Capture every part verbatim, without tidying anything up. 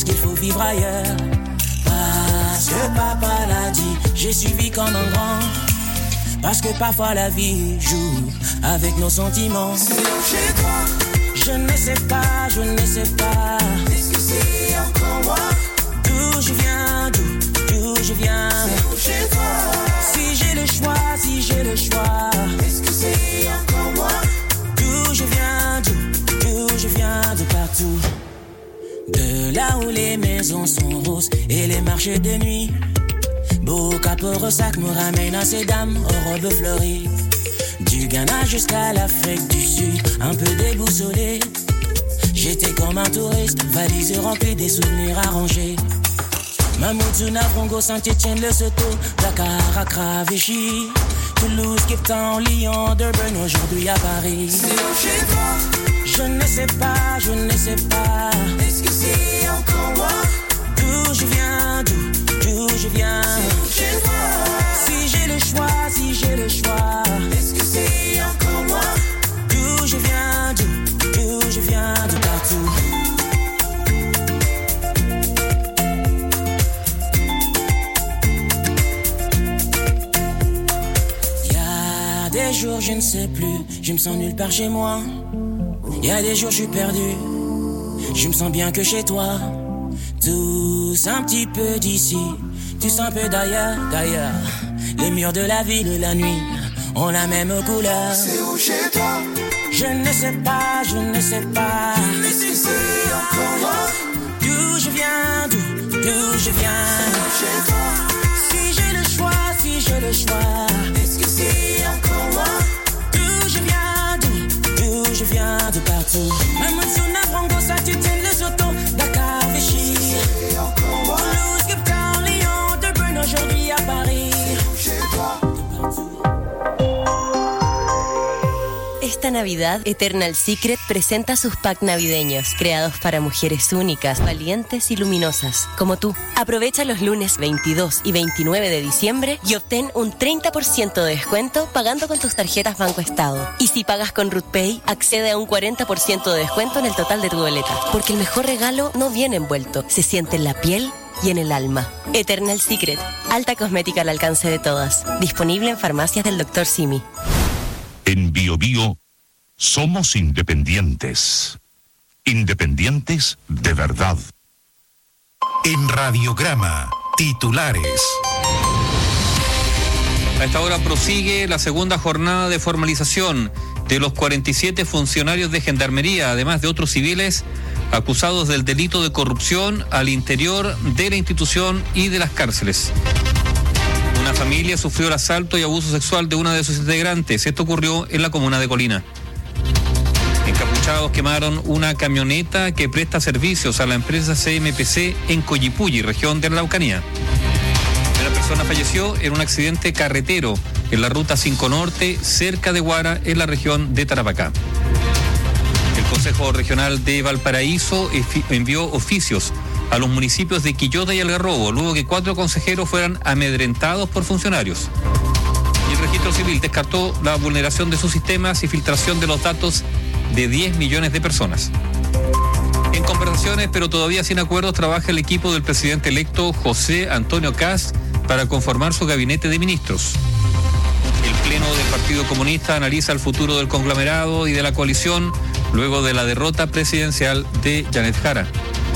qu'il faut vivre ailleurs. Parce que papa l'a dit, j'ai suivi comme un grand. Parce que parfois la vie joue avec nos sentiments. C'est chez toi. Je ne sais pas, je ne sais pas. Est-ce que c'est encore moi? D'où je viens, d'où, d'où je viens. C'est chez toi. Si j'ai le choix, si j'ai le choix. Est-ce que c'est encore moi? D'où je viens, d'où, d'où je viens, de partout. De là où les maisons sont roses et les marchés de nuit. Beau Caporosac me ramène à ces dames aux robes fleuries. Du Ghana jusqu'à l'Afrique du Sud, un peu déboussolé. J'étais comme un touriste, valise remplie des souvenirs arrangés. Mamoudzou, Navrongo, Saint-Étienne, Lesotho, Dakar, Accra, Vichy, Toulouse, Cape Town, Lyon, Durban, aujourd'hui à Paris. C'est chez toi. Je ne sais pas, je ne sais pas. Est-ce que c'est encore moi? D'où je viens, d'où, d'où je viens. C'est chez toi. Si j'ai le choix, si j'ai le choix. Est-ce que c'est encore moi? D'où je viens, d'où, d'où je viens, de partout. Y'a des jours je ne sais plus, je me sens nulle part chez moi. Y'a des jours je suis perdu, je me sens bien que chez toi. Tous un petit peu d'ici, tous un peu d'ailleurs, d'ailleurs. Les murs de la ville, la nuit, ont la même couleur. C'est où chez toi? Je ne sais pas, je ne sais pas. Est-ce que c'est encore moi? D'où je viens, d'où, d'où je viens. C'est chez toi. Si j'ai le choix, si j'ai le choix. Est-ce que c'est encore moi? D'où je viens, d'où, d'où je viens, de partout. Mamoudzou, Navrongo, Saint-Étienne, Lesotho, Dakar, Vichy. C'est encore moi. Toulouse, Cape Town, Lyon, Durban, aujourd'hui à Paris. Chez toi. Esta Navidad, Eternal Secret presenta sus packs navideños, creados para mujeres únicas, valientes y luminosas, como tú. Aprovecha los lunes veintidós y veintinueve de diciembre y obtén un treinta por ciento de descuento pagando con tus tarjetas Banco Estado. Y si pagas con RutPay, accede a un cuarenta por ciento de descuento en el total de tu boleta. Porque el mejor regalo no viene envuelto, se siente en la piel y en el alma. Eternal Secret, alta cosmética al alcance de todas. Disponible en farmacias del doctor Simi. En Bio Bio somos independientes. Independientes de verdad. En Radiograma, titulares. A esta hora prosigue la segunda jornada de formalización de los cuarenta y siete funcionarios de Gendarmería, además de otros civiles acusados del delito de corrupción al interior de la institución y de las cárceles. Una familia sufrió el asalto y abuso sexual de una de sus integrantes. Esto ocurrió en la comuna de Colina. Encapuchados quemaron una camioneta que presta servicios a la empresa C M P C en Coyipulli, región de la Araucanía. Una persona falleció en un accidente carretero en la ruta cinco Norte, cerca de Huara, en la región de Tarapacá. El Consejo Regional de Valparaíso envió oficios a los municipios de Quillota y Algarrobo, luego que cuatro consejeros fueran amedrentados por funcionarios. Y el Registro Civil descartó la vulneración de sus sistemas y filtración de los datos de diez millones de personas. En conversaciones, pero todavía sin acuerdos, trabaja el equipo del presidente electo José Antonio Kast para conformar su gabinete de ministros. El Pleno del Partido Comunista analiza el futuro del conglomerado y de la coalición luego de la derrota presidencial de Janet Jara.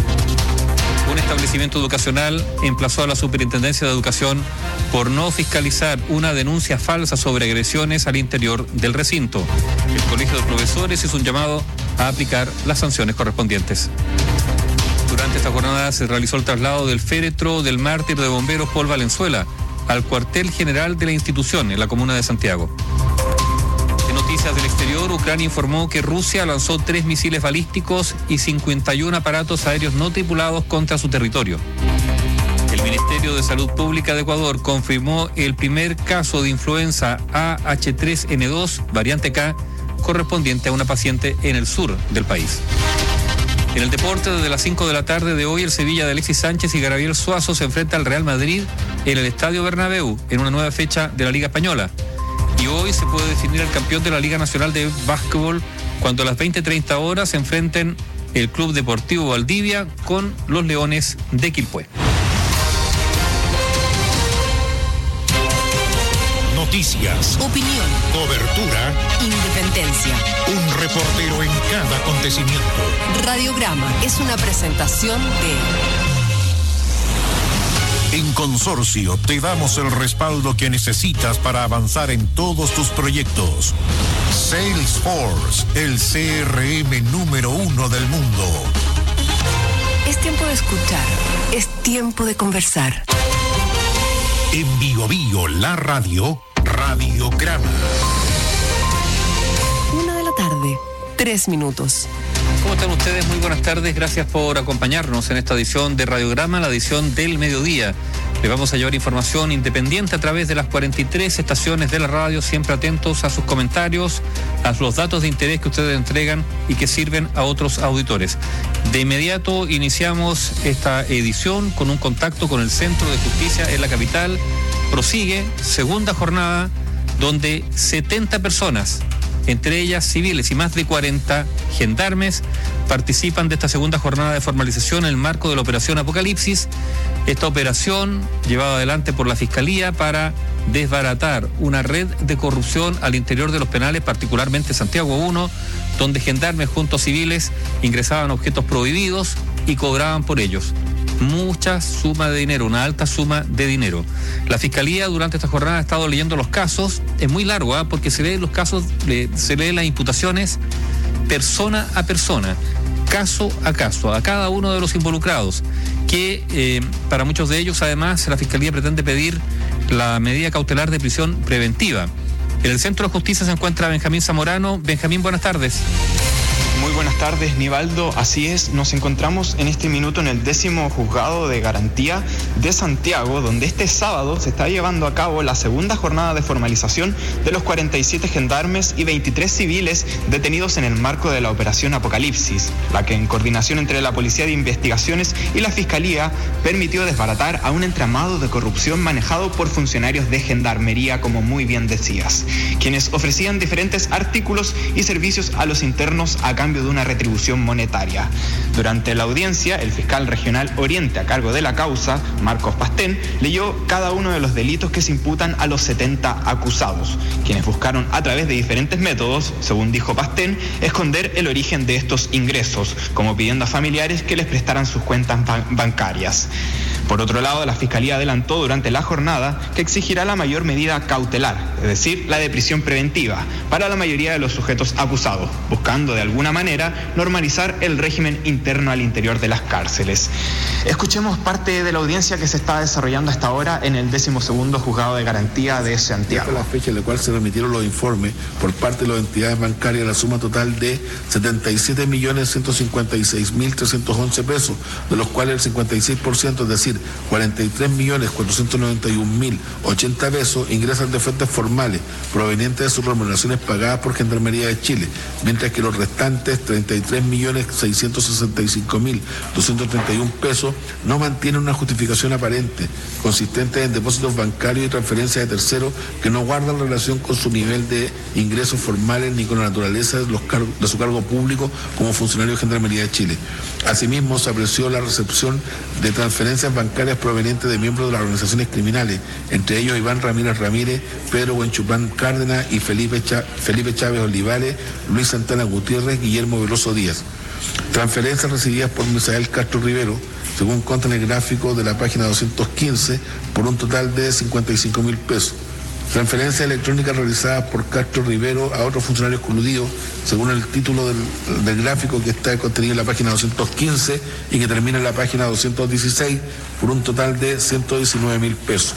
Un establecimiento educacional emplazó a la Superintendencia de Educación por no fiscalizar una denuncia falsa sobre agresiones al interior del recinto. El Colegio de Profesores hizo un llamado a aplicar las sanciones correspondientes. Durante esta jornada se realizó el traslado del féretro del mártir de bomberos Paul Valenzuela al cuartel general de la institución en la comuna de Santiago. En noticias del exterior, Ucrania informó que Rusia lanzó tres misiles balísticos y cincuenta y uno aparatos aéreos no tripulados contra su territorio. El Ministerio de Salud Pública de Ecuador confirmó el primer caso de influenza A H tres N dos, variante K, correspondiente a una paciente en el sur del país. En el deporte, desde las cinco de la tarde de hoy, el Sevilla de Alexis Sánchez y Gabriel Suazo se enfrenta al Real Madrid en el Estadio Bernabéu, en una nueva fecha de la Liga Española. Y hoy se puede definir el campeón de la Liga Nacional de Básquetbol cuando a las veinte treinta horas se enfrenten el Club Deportivo Valdivia con los Leones de Quilpué. Noticias, Opinión, cobertura, independencia. un reportero en cada acontecimiento. Radiograma es una presentación de... En Consorcio te damos el respaldo que necesitas para avanzar en todos tus proyectos. Salesforce, el C R M número uno del mundo. Es tiempo de escuchar, es tiempo de conversar. En Bio Bio, la radio, Radiograma. Una de la tarde, tres minutos. ¿Cómo están ustedes? Muy buenas tardes. Gracias por acompañarnos en esta edición de Radiograma, la edición del mediodía. Le vamos a llevar información independiente a través de las cuarenta y tres estaciones de la radio, siempre atentos a sus comentarios, a los datos de interés que ustedes entregan y que sirven a otros auditores. De inmediato iniciamos esta edición con un contacto con el Centro de Justicia en la capital. Prosigue segunda jornada donde setenta personas, entre ellas civiles y más de cuarenta gendarmes, participan de esta segunda jornada de formalización en el marco de la Operación Apocalipsis. Esta operación llevada adelante por la Fiscalía para desbaratar una red de corrupción al interior de los penales, particularmente Santiago uno, donde gendarmes junto a civiles ingresaban objetos prohibidos y cobraban por ellos mucha suma de dinero, una alta suma de dinero. La Fiscalía durante esta jornada ha estado leyendo los casos. Es muy largo, ¿eh? porque se leen los casos, se leen las imputaciones persona a persona, caso a caso, a cada uno de los involucrados, que eh, para muchos de ellos además la Fiscalía pretende pedir la medida cautelar de prisión preventiva. En el Centro de Justicia se encuentra Benjamín Zamorano. Benjamín, buenas tardes. Muy buenas tardes, Nivaldo. Así es, nos encontramos en este minuto en el décimo juzgado de garantía de Santiago, donde este sábado se está llevando a cabo la segunda jornada de formalización de los cuarenta y siete gendarmes y veintitrés civiles detenidos en el marco de la Operación Apocalipsis, la que en coordinación entre la Policía de Investigaciones y la Fiscalía permitió desbaratar a un entramado de corrupción manejado por funcionarios de gendarmería, como muy bien decías, quienes ofrecían diferentes artículos y servicios a los internos a cambio de una retribución monetaria. Durante la audiencia, el fiscal regional Oriente a cargo de la causa, Marcos Pastén, leyó cada uno de los delitos que se imputan a los setenta acusados, quienes buscaron a través de diferentes métodos, según dijo Pastén, esconder el origen de estos ingresos, como pidiendo a familiares que les prestaran sus cuentas ban- bancarias. Por otro lado, la Fiscalía adelantó durante la jornada que exigirá la mayor medida cautelar, es decir, la de prisión preventiva, para la mayoría de los sujetos acusados, buscando de alguna manera normalizar el régimen interno al interior de las cárceles. Escuchemos parte de la audiencia que se está desarrollando hasta ahora en el decimosegundo juzgado de garantía de Santiago. Hasta la fecha en la cual se remitieron los informes por parte de las entidades bancarias, la suma total de setenta y siete millones ciento cincuenta y seis mil trescientos once pesos, de los cuales el cincuenta y seis por ciento, es decir, cuarenta y tres millones cuatrocientos noventa y un mil ochenta pesos, ingresan de fuentes formales provenientes de sus remuneraciones pagadas por Gendarmería de Chile, mientras que los restantes treinta y tres millones seiscientos sesenta y cinco mil doscientos treinta y un pesos no mantienen una justificación aparente, consistente en depósitos bancarios y transferencias de terceros que no guardan relación con su nivel de ingresos formales ni con la naturaleza de, los car- de su cargo público como funcionario de Gendarmería de Chile. Asimismo, se apreció la recepción de transferencias bancarias provenientes de miembros de las organizaciones criminales, entre ellos Iván Ramírez Ramírez, Pedro Huenchupán Cárdenas y Felipe, Chá- Felipe Chávez Olivares, Luis Santana Gutiérrez, Guillermo Veloso Díaz. Transferencias recibidas por Misael Castro Rivero, según consta en el gráfico de la página doscientos quince, por un total de cincuenta y cinco mil pesos. Transferencias electrónicas realizadas por Castro Rivero a otros funcionarios coludidos, según el título del, del gráfico que está contenido en la página doscientos quince y que termina en la página doscientos dieciséis, por un total de ciento diecinueve mil pesos.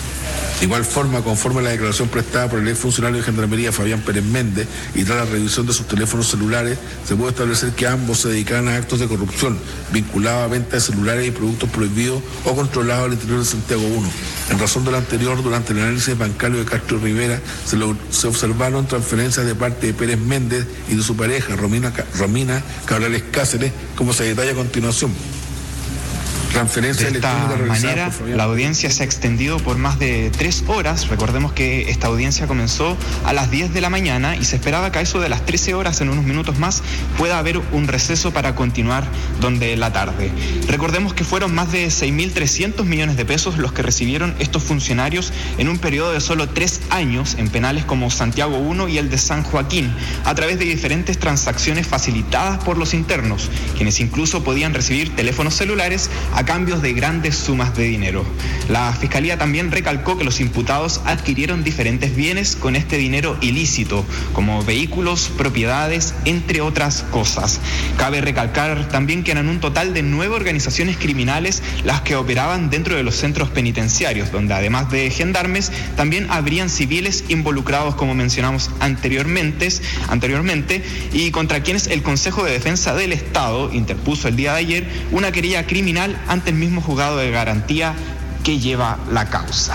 De igual forma, conforme a la declaración prestada por el exfuncionario de Gendarmería Fabián Pérez Méndez y tras la revisión de sus teléfonos celulares, se puede establecer que ambos se dedicaban a actos de corrupción vinculados a venta de celulares y productos prohibidos o controlados al interior de Santiago uno. En razón de lo anterior, durante el análisis bancario de Castro Rivera, se, lo, se observaron transferencias de parte de Pérez Méndez y de su pareja, Romina, Romina Cabrales Cáceres, como se detalla a continuación. Transferencia De esta electrónica realizada manera, por Fabián. la audiencia se ha extendido por más de tres horas. Recordemos que esta audiencia comenzó a las diez de la mañana y se esperaba que a eso de las trece horas, en unos minutos más, pueda haber un receso para continuar donde la tarde. Recordemos que fueron más de seis mil trescientos millones de pesos los que recibieron estos funcionarios en un periodo de solo tres años en penales como Santiago uno y el de San Joaquín, a través de diferentes transacciones facilitadas por los internos, quienes incluso podían recibir teléfonos celulares a cambios de grandes sumas de dinero. La Fiscalía también recalcó que los imputados adquirieron diferentes bienes con este dinero ilícito, como vehículos, propiedades, entre otras cosas. Cabe recalcar también que eran un total de nueve organizaciones criminales las que operaban dentro de los centros penitenciarios, donde además de gendarmes, también habrían civiles involucrados, como mencionamos anteriormente, anteriormente, y contra quienes el Consejo de Defensa del Estado interpuso el día de ayer una querella criminal ante el mismo juzgado de garantía que lleva la causa.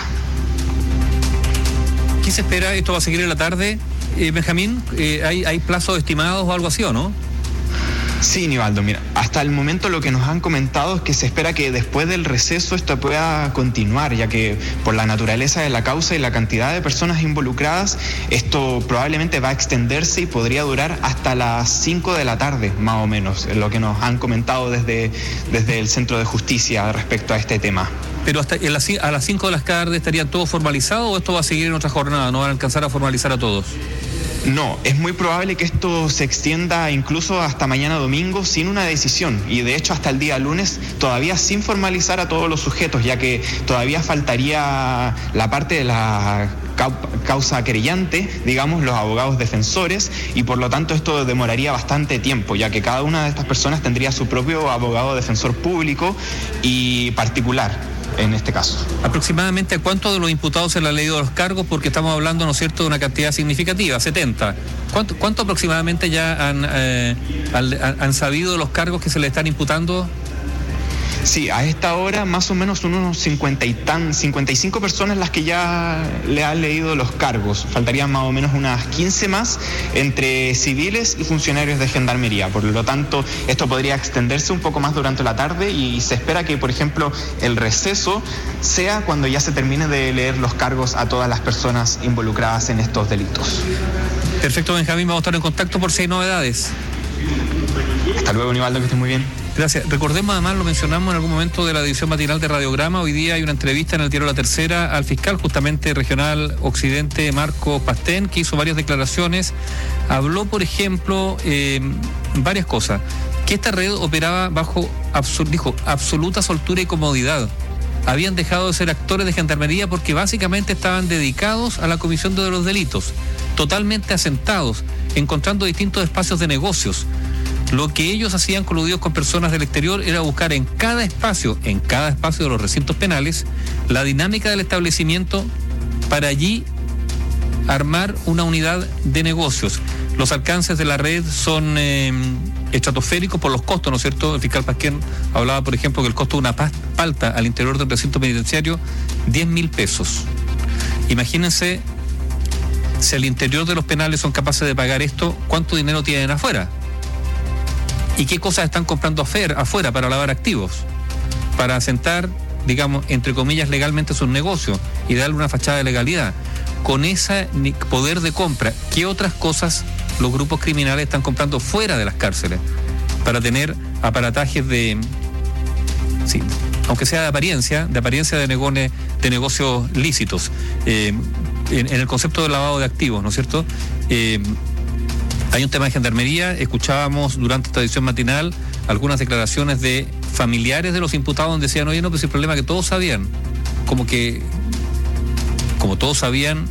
¿Qué se espera? ¿Esto va a seguir en la tarde? Eh, Benjamín, eh, ¿hay, ¿hay plazos estimados o algo así o no? Sí, Nivaldo, mira, hasta el momento lo que nos han comentado es que se espera que después del receso esto pueda continuar, ya que por la naturaleza de la causa y la cantidad de personas involucradas, esto probablemente va a extenderse y podría durar hasta las cinco de la tarde, más o menos, es lo que nos han comentado desde, desde el Centro de Justicia respecto a este tema. ¿Pero hasta en la, a las cinco de la tarde estaría todo formalizado o esto va a seguir en otra jornada? ¿No van a alcanzar a formalizar a todos? No, es muy probable que esto se extienda incluso hasta mañana domingo sin una decisión y de hecho hasta el día lunes todavía sin formalizar a todos los sujetos, ya que todavía faltaría la parte de la causa querellante, digamos, los abogados defensores, y por lo tanto esto demoraría bastante tiempo, ya que cada una de estas personas tendría su propio abogado defensor público y particular. En este caso. ¿Aproximadamente a cuántos de los imputados se le ha leído los cargos? Porque estamos hablando, ¿no es cierto?, de una cantidad significativa, setenta. ¿Cuánto, cuánto aproximadamente ya han, eh, han, han sabido los cargos que se le están imputando? Sí, a esta hora más o menos unos cincuenta y tan, cincuenta y cinco personas las que ya le han leído los cargos. Faltarían más o menos unas quince más entre civiles y funcionarios de gendarmería. Por lo tanto, esto podría extenderse un poco más durante la tarde y se espera que, por ejemplo, el receso sea cuando ya se termine de leer los cargos a todas las personas involucradas en estos delitos. Perfecto, Benjamín, vamos a estar en contacto por si hay novedades. Hasta luego, Nivaldo, que estés muy bien. Gracias. Recordemos, además, lo mencionamos en algún momento de la edición matinal de Radiograma. Hoy día hay una entrevista en el diario La Tercera al fiscal justamente regional Occidente, Marco Pastén, que hizo varias declaraciones. Habló, por ejemplo, eh, varias cosas. Que esta red operaba bajo, absur- dijo, absoluta soltura y comodidad. Habían dejado de ser actores de gendarmería porque básicamente estaban dedicados a la comisión de los delitos, totalmente asentados, encontrando distintos espacios de negocios. Lo que ellos hacían coludidos con personas del exterior era buscar en cada espacio, en cada espacio de los recintos penales, la dinámica del establecimiento para allí armar una unidad de negocios. Los alcances de la red son eh, estratosféricos por los costos, ¿no es cierto? El fiscal Pasquén hablaba, por ejemplo, que el costo de una palta al interior del recinto penitenciario, diez mil pesos. Imagínense, si al interior de los penales son capaces de pagar esto, ¿cuánto dinero tienen afuera? ¿Y qué cosas están comprando afuera para lavar activos? Para asentar, digamos, entre comillas, legalmente sus negocios y darle una fachada de legalidad. Con ese poder de compra, ¿qué otras cosas los grupos criminales están comprando fuera de las cárceles? Para tener aparatajes de, sí, aunque sea de apariencia, de apariencia de, negone, de negocios lícitos. Eh, en, en el concepto de lavado de activos, ¿no es cierto? Eh, Hay un tema de gendarmería. Escuchábamos durante esta edición matinal algunas declaraciones de familiares de los imputados donde decían, oye, no, pues el problema es que todos sabían, como que, como todos sabían,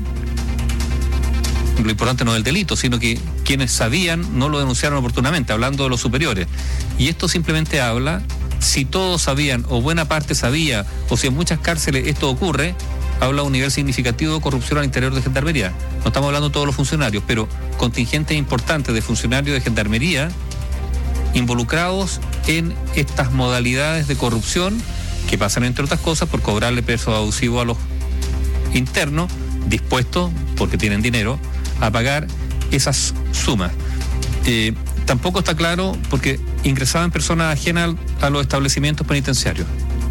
lo importante no es el delito, sino que quienes sabían no lo denunciaron oportunamente, hablando de los superiores. Y esto simplemente habla, si todos sabían, o buena parte sabía, o si en muchas cárceles esto ocurre, habla de un nivel significativo de corrupción al interior de gendarmería. No estamos hablando de todos los funcionarios, pero contingentes importantes de funcionarios de gendarmería involucrados en estas modalidades de corrupción que pasan, entre otras cosas, por cobrarle peso abusivo a los internos, dispuestos, porque tienen dinero, a pagar esas sumas. Eh, tampoco está claro porque ingresaban personas ajenas a los establecimientos penitenciarios.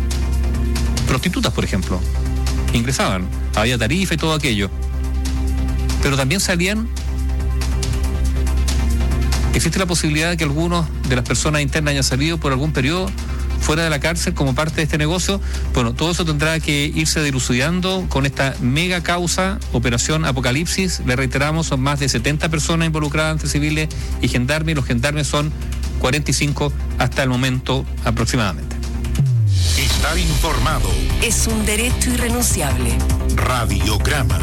prostitutas, por ejemplo. Ingresaban, había tarifa y todo aquello. Pero también salían. Existe la posibilidad de que algunos de las personas internas hayan salido por algún periodo fuera de la cárcel como parte de este negocio. Bueno, todo eso tendrá que irse dilucidando con esta mega causa, Operación Apocalipsis. Le reiteramos, son más de setenta personas involucradas entre civiles y gendarmes, y los gendarmes son cuarenta y cinco hasta el momento aproximadamente. Estar informado. Es un derecho irrenunciable. Radiograma.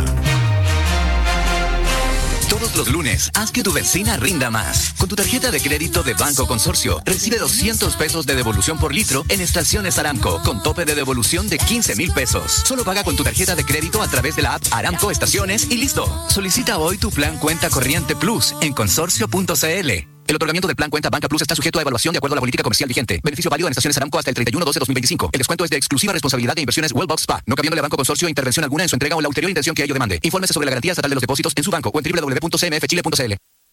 Todos los lunes, haz que tu benzina rinda más. Con tu tarjeta de crédito de Banco Consorcio, recibe doscientos pesos de devolución por litro en estaciones Aramco, con tope de devolución de quince mil pesos. Solo paga con tu tarjeta de crédito a través de la app Aramco Estaciones y listo. Solicita hoy tu plan Cuenta Corriente Plus en consorcio punto c l. El otorgamiento del plan Cuenta Banca Plus está sujeto a evaluación de acuerdo a la política comercial vigente. Beneficio válido en estaciones Aramco hasta el treinta y uno de doce de dos mil veinticinco. El descuento es de exclusiva responsabilidad de Inversiones Wellbox Spa, no cabiéndole a Banco Consorcio intervención alguna en su entrega o la ulterior intención que ello demande. Infórmese sobre la garantía estatal de los depósitos en su banco o en doble u doble u doble u punto c m f chile punto c l.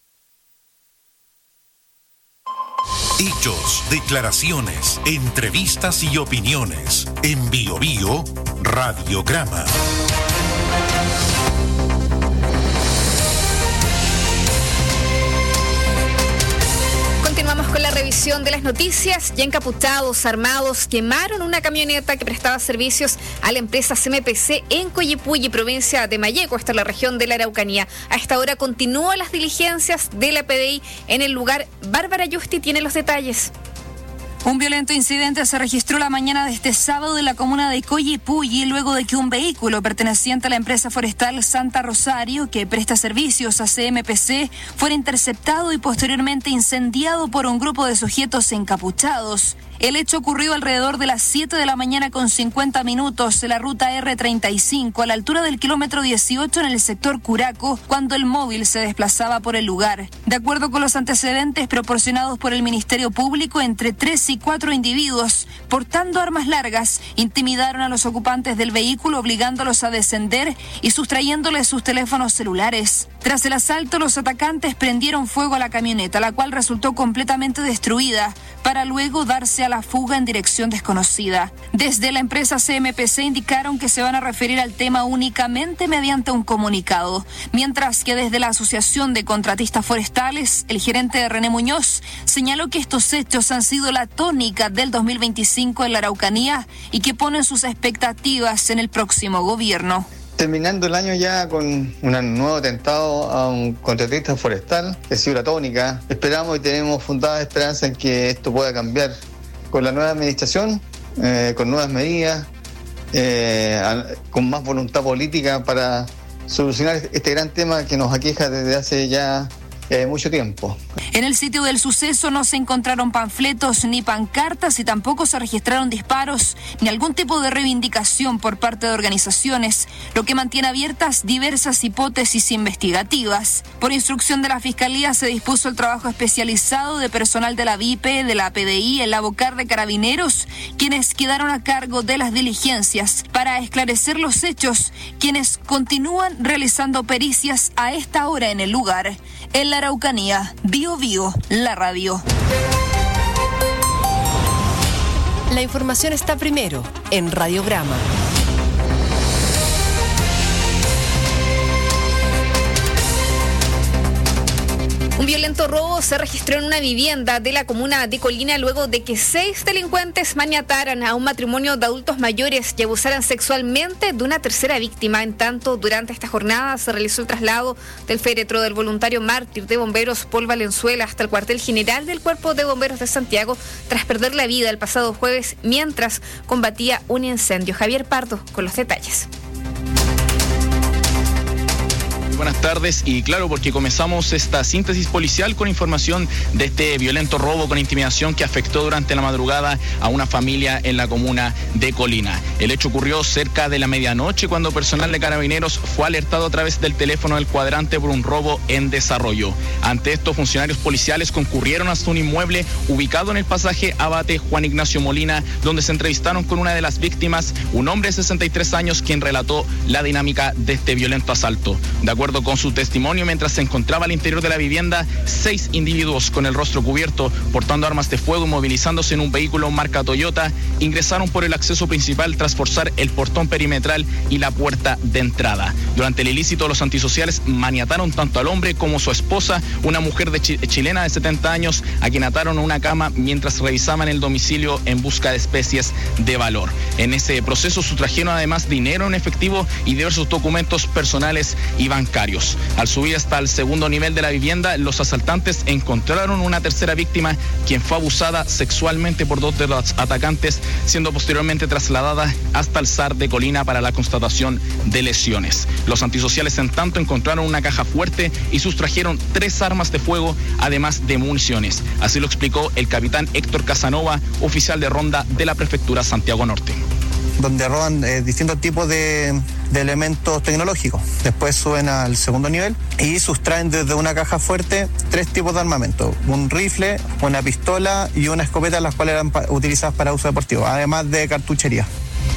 Hechos, declaraciones, entrevistas y opiniones. En Bio Bio, Radiograma. Continuamos con la revisión de las noticias. Ya encapuchados, armados, quemaron una camioneta que prestaba servicios a la empresa C M P C en Coyipulli, provincia de Malleco, esta es la región de la Araucanía. A esta hora continúan las diligencias de la P D I en el lugar. Bárbara Yusti tiene los detalles. Un violento incidente se registró la mañana de este sábado en la comuna de Coyipulli luego de que un vehículo perteneciente a la empresa forestal Santa Rosario, que presta servicios a C M P C, fuera interceptado y posteriormente incendiado por un grupo de sujetos encapuchados. El hecho ocurrió alrededor de las siete de la mañana con cincuenta minutos en la ruta R treinta y cinco a la altura del kilómetro dieciocho en el sector Curaco, cuando el móvil se desplazaba por el lugar. De acuerdo con los antecedentes proporcionados por el Ministerio Público, entre tres y cuatro individuos, portando armas largas, intimidaron a los ocupantes del vehículo obligándolos a descender y sustrayéndoles sus teléfonos celulares. Tras el asalto, los atacantes prendieron fuego a la camioneta, la cual resultó completamente destruida, para luego darse a la fuga en dirección desconocida. Desde la empresa C M P C indicaron que se van a referir al tema únicamente mediante un comunicado, mientras que desde la Asociación de Contratistas Forestales, el gerente René Muñoz señaló que estos hechos han sido la tónica del dos mil veinticinco en la Araucanía y que ponen sus expectativas en el próximo gobierno. Terminando el año ya con un nuevo atentado a un contratista forestal, que ha sido la tónica. Esperamos y tenemos fundada esperanza en que esto pueda cambiar con la nueva administración, eh, con nuevas medidas, eh, con más voluntad política para solucionar este gran tema que nos aqueja desde hace ya eh, mucho tiempo. En el sitio del suceso no se encontraron panfletos ni pancartas y tampoco se registraron disparos ni algún tipo de reivindicación por parte de organizaciones, lo que mantiene abiertas diversas hipótesis investigativas. Por instrucción de la Fiscalía se dispuso el trabajo especializado de personal de la V I P E, de la P D I, el Abocar de Carabineros, quienes quedaron a cargo de las diligencias para esclarecer los hechos, quienes continúan realizando pericias a esta hora en el lugar. En la Araucanía, Bio Bio, la radio. La información está primero en Radiograma. Un violento robo se registró en una vivienda de la comuna de Colina luego de que seis delincuentes maniataran a un matrimonio de adultos mayores y abusaran sexualmente de una tercera víctima. En tanto, durante esta jornada se realizó el traslado del féretro del voluntario mártir de bomberos Paul Valenzuela hasta el cuartel general del Cuerpo de Bomberos de Santiago tras perder la vida el pasado jueves mientras combatía un incendio. Javier Pardo con los detalles. Buenas tardes, y claro, porque comenzamos esta síntesis policial con información de este violento robo con intimidación que afectó durante la madrugada a una familia en la comuna de Colina. El hecho ocurrió cerca de la medianoche cuando personal de Carabineros fue alertado a través del teléfono del cuadrante por un robo en desarrollo. Ante esto, funcionarios policiales concurrieron hasta un inmueble ubicado en el pasaje Abate Juan Ignacio Molina, donde se entrevistaron con una de las víctimas, un hombre de sesenta y tres años, quien relató la dinámica de este violento asalto. De acuerdo acuerdo con su testimonio, mientras se encontraba al interior de la vivienda, seis individuos con el rostro cubierto, portando armas de fuego y movilizándose en un vehículo marca Toyota, ingresaron por el acceso principal tras forzar el portón perimetral y la puerta de entrada. Durante el ilícito, los antisociales maniataron tanto al hombre como su esposa, una mujer de chi- chilena de setenta años, a quien ataron a una cama mientras revisaban el domicilio en busca de especies de valor. En ese proceso sustrajeron además dinero en efectivo y diversos documentos personales y bancarios. Al subir hasta el segundo nivel de la vivienda, los asaltantes encontraron una tercera víctima, quien fue abusada sexualmente por dos de los atacantes, siendo posteriormente trasladada hasta el S A R de Colina para la constatación de lesiones. Los antisociales, en tanto, encontraron una caja fuerte y sustrajeron tres armas de fuego, además de municiones. Así lo explicó el capitán Héctor Casanova, oficial de ronda de la prefectura Santiago Norte. Donde roban eh, distintos tipos de, de elementos tecnológicos. Después suben al segundo nivel y sustraen desde una caja fuerte tres tipos de armamento: un rifle, una pistola y una escopeta, las cuales eran pa- utilizadas para uso deportivo, además de cartuchería.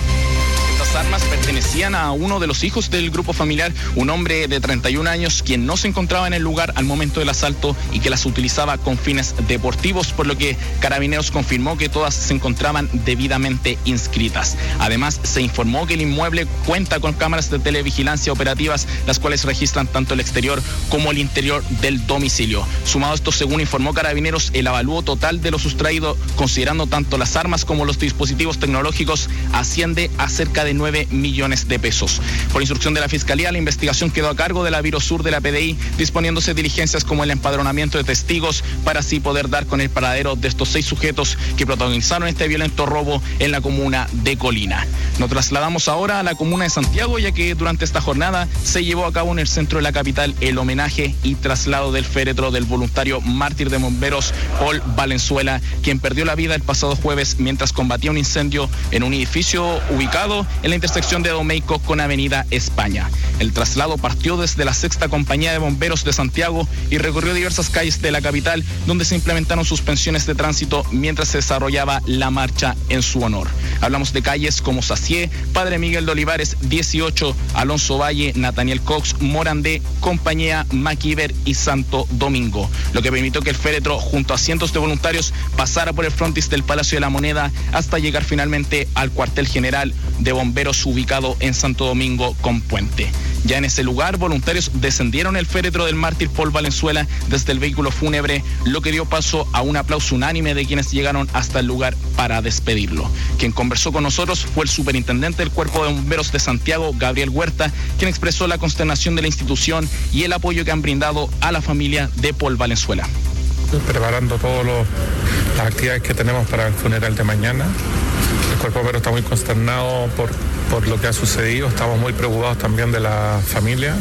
Estas armas pertenecían a uno de los hijos del grupo familiar, un hombre de treinta y un años, quien no se encontraba en el lugar al momento del asalto y que las utilizaba con fines deportivos, por lo que Carabineros confirmó que todas se encontraban debidamente inscritas. Además, se informó que el inmueble cuenta con cámaras de televigilancia operativas, las cuales registran tanto el exterior como el interior del domicilio. Sumado a esto, según informó Carabineros, el avalúo total de lo sustraído, considerando tanto las armas como los dispositivos tecnológicos, asciende a cerca de nueve millones de pesos. Por instrucción de la Fiscalía, la investigación quedó a cargo de la Biro Sur de la P D I, disponiéndose diligencias como el empadronamiento de testigos para así poder dar con el paradero de estos seis sujetos que protagonizaron este violento robo en la comuna de Colina. Nos trasladamos ahora a la comuna de Santiago, ya que durante esta jornada se llevó a cabo en el centro de la capital el homenaje y traslado del féretro del voluntario mártir de bomberos Paul Valenzuela, quien perdió la vida el pasado jueves mientras combatía un incendio en un edificio ubicado en la intersección de Domeico con Avenida España. El traslado partió desde la Sexta Compañía de Bomberos de Santiago y recorrió diversas calles de la capital, donde se implementaron suspensiones de tránsito mientras se desarrollaba la marcha en su honor. Hablamos de calles como Sacié, Padre Miguel de Olivares dieciocho, Alonso Valle, Nathaniel Cox, Morandé, Compañía, Maquiver y Santo Domingo, lo que permitió que el féretro, junto a cientos de voluntarios, pasara por el frontis del Palacio de la Moneda hasta llegar finalmente al cuartel general de bomberos ubicado en Santo Domingo con Puente. Ya en ese lugar, voluntarios descendieron el féretro del mártir Paul Valenzuela desde el vehículo fúnebre, lo que dio paso a un aplauso unánime de quienes llegaron hasta el lugar para despedirlo. Quien conversó con nosotros fue el superintendente del Cuerpo de Bomberos de Santiago, Gabriel Huerta, quien expresó la consternación de la institución y el apoyo que han brindado a la familia de Paul Valenzuela. Preparando todas las actividades que tenemos para el funeral de mañana. El Cuerpo Bombero está muy consternado por, por lo que ha sucedido. Estamos muy preocupados también de la familia.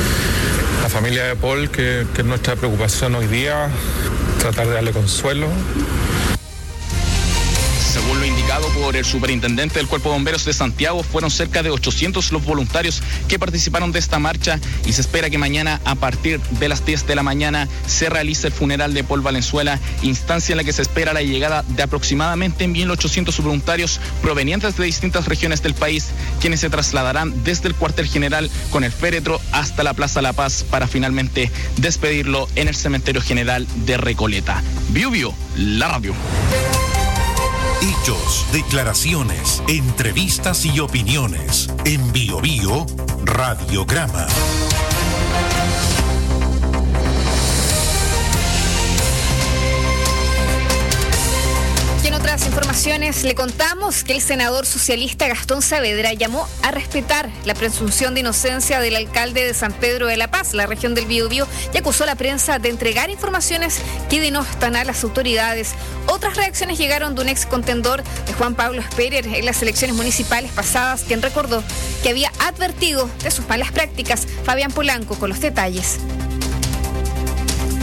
La familia de Paul, que, que es nuestra preocupación hoy día, tratar de darle consuelo. Según lo indicado por el superintendente del Cuerpo de Bomberos de Santiago, fueron cerca de ochocientos los voluntarios que participaron de esta marcha y se espera que mañana, a partir de las diez de la mañana, se realice el funeral de Paul Valenzuela, instancia en la que se espera la llegada de aproximadamente mil ochocientos voluntarios provenientes de distintas regiones del país, quienes se trasladarán desde el cuartel general con el féretro hasta la Plaza La Paz para finalmente despedirlo en el cementerio general de Recoleta. Biu Biu, la radio. Hechos, declaraciones, entrevistas y opiniones. En Bio Bio, Radiograma. En otras informaciones le contamos que el senador socialista Gastón Saavedra llamó a respetar la presunción de inocencia del alcalde de San Pedro de la Paz, la región del Biobío, y acusó a la prensa de entregar informaciones que denostan a las autoridades. Otras reacciones llegaron de un ex contendor de Juan Pablo Sperer en las elecciones municipales pasadas, quien recordó que había advertido de sus malas prácticas. Fabián Polanco con los detalles.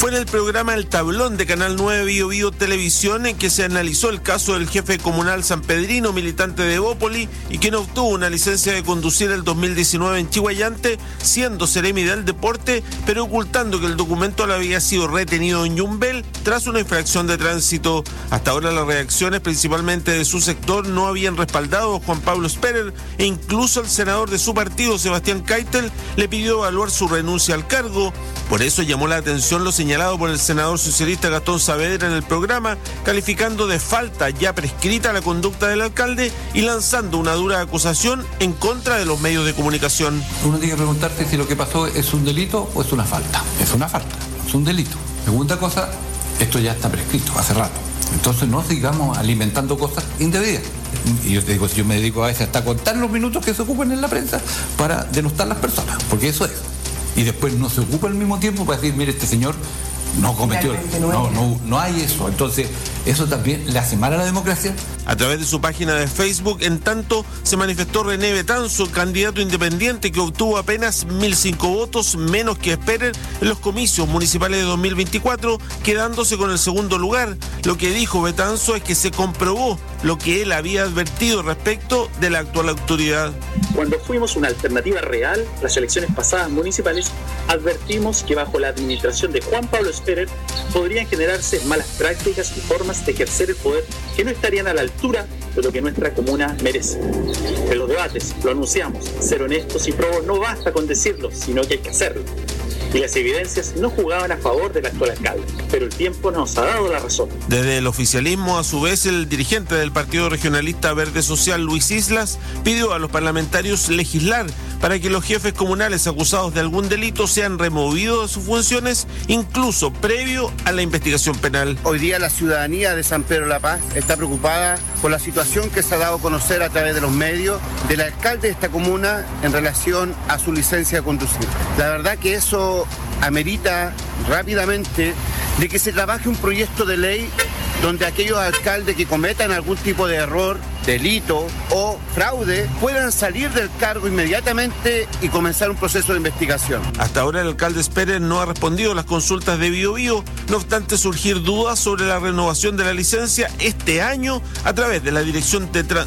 Fue en el programa El Tablón de Canal nueve Bio Bio Televisión en que se analizó el caso del jefe comunal sanpedrino, militante de Evópoli, y quien obtuvo una licencia de conducir el dos mil diecinueve en Chihuayante, siendo seremi del deporte, pero ocultando que el documento le había sido retenido en Yumbel tras una infracción de tránsito. Hasta ahora las reacciones, principalmente de su sector, no habían respaldado a Juan Pablo Sperer, e incluso el senador de su partido, Sebastián Keitel, le pidió evaluar su renuncia al cargo. Por eso llamó la atención lo señalado por el senador socialista Gastón Saavedra en el programa, calificando de falta ya prescrita la conducta del alcalde y lanzando una dura acusación en contra de los medios de comunicación. Uno tiene que preguntarte si lo que pasó es un delito o es una falta. Es una falta, es un delito. Segunda cosa, esto ya está prescrito hace rato. Entonces no sigamos alimentando cosas indebidas. Y yo te digo, si yo me dedico a veces hasta contar los minutos que se ocupan en la prensa para denostar a las personas, porque eso es. Y después no se ocupa al mismo tiempo para decir, mire, este señor no cometió, no, no, no hay eso. Entonces, eso también le hace mal a la democracia. A través de su página de Facebook, en tanto, se manifestó René Betanzo, candidato independiente que obtuvo apenas mil cinco votos, menos que Sperer en los comicios municipales de dos mil veinticuatro, quedándose con el segundo lugar. Lo que dijo Betanzo es que se comprobó lo que él había advertido respecto de la actual autoridad. Cuando fuimos una alternativa real, las elecciones pasadas municipales, advertimos que bajo la administración de Juan Pablo Sperer podrían generarse malas prácticas y formas de ejercer el poder que no estarían a la altura de lo que nuestra comuna merece. En los debates lo anunciamos, ser honestos y probos no basta con decirlo, sino que hay que hacerlo. Y las evidencias no jugaban a favor del actual alcalde, pero el tiempo nos ha dado la razón. Desde el oficialismo, a su vez, el dirigente del Partido Regionalista Verde Social, Luis Islas, pidió a los parlamentarios legislar para que los jefes comunales acusados de algún delito sean removidos de sus funciones, incluso previo a la investigación penal. Hoy día la ciudadanía de San Pedro de la Paz está preocupada por la situación que se ha dado a conocer a través de los medios del alcalde de esta comuna en relación a su licencia de conducir. La verdad que eso amerita rápidamente de que se trabaje un proyecto de ley donde aquellos alcaldes que cometan algún tipo de error, delito o fraude puedan salir del cargo inmediatamente y comenzar un proceso de investigación. Hasta ahora el alcalde Sperer no ha respondido a las consultas de Bio Bio, no obstante surgir dudas sobre la renovación de la licencia este año a través de la dirección de tra-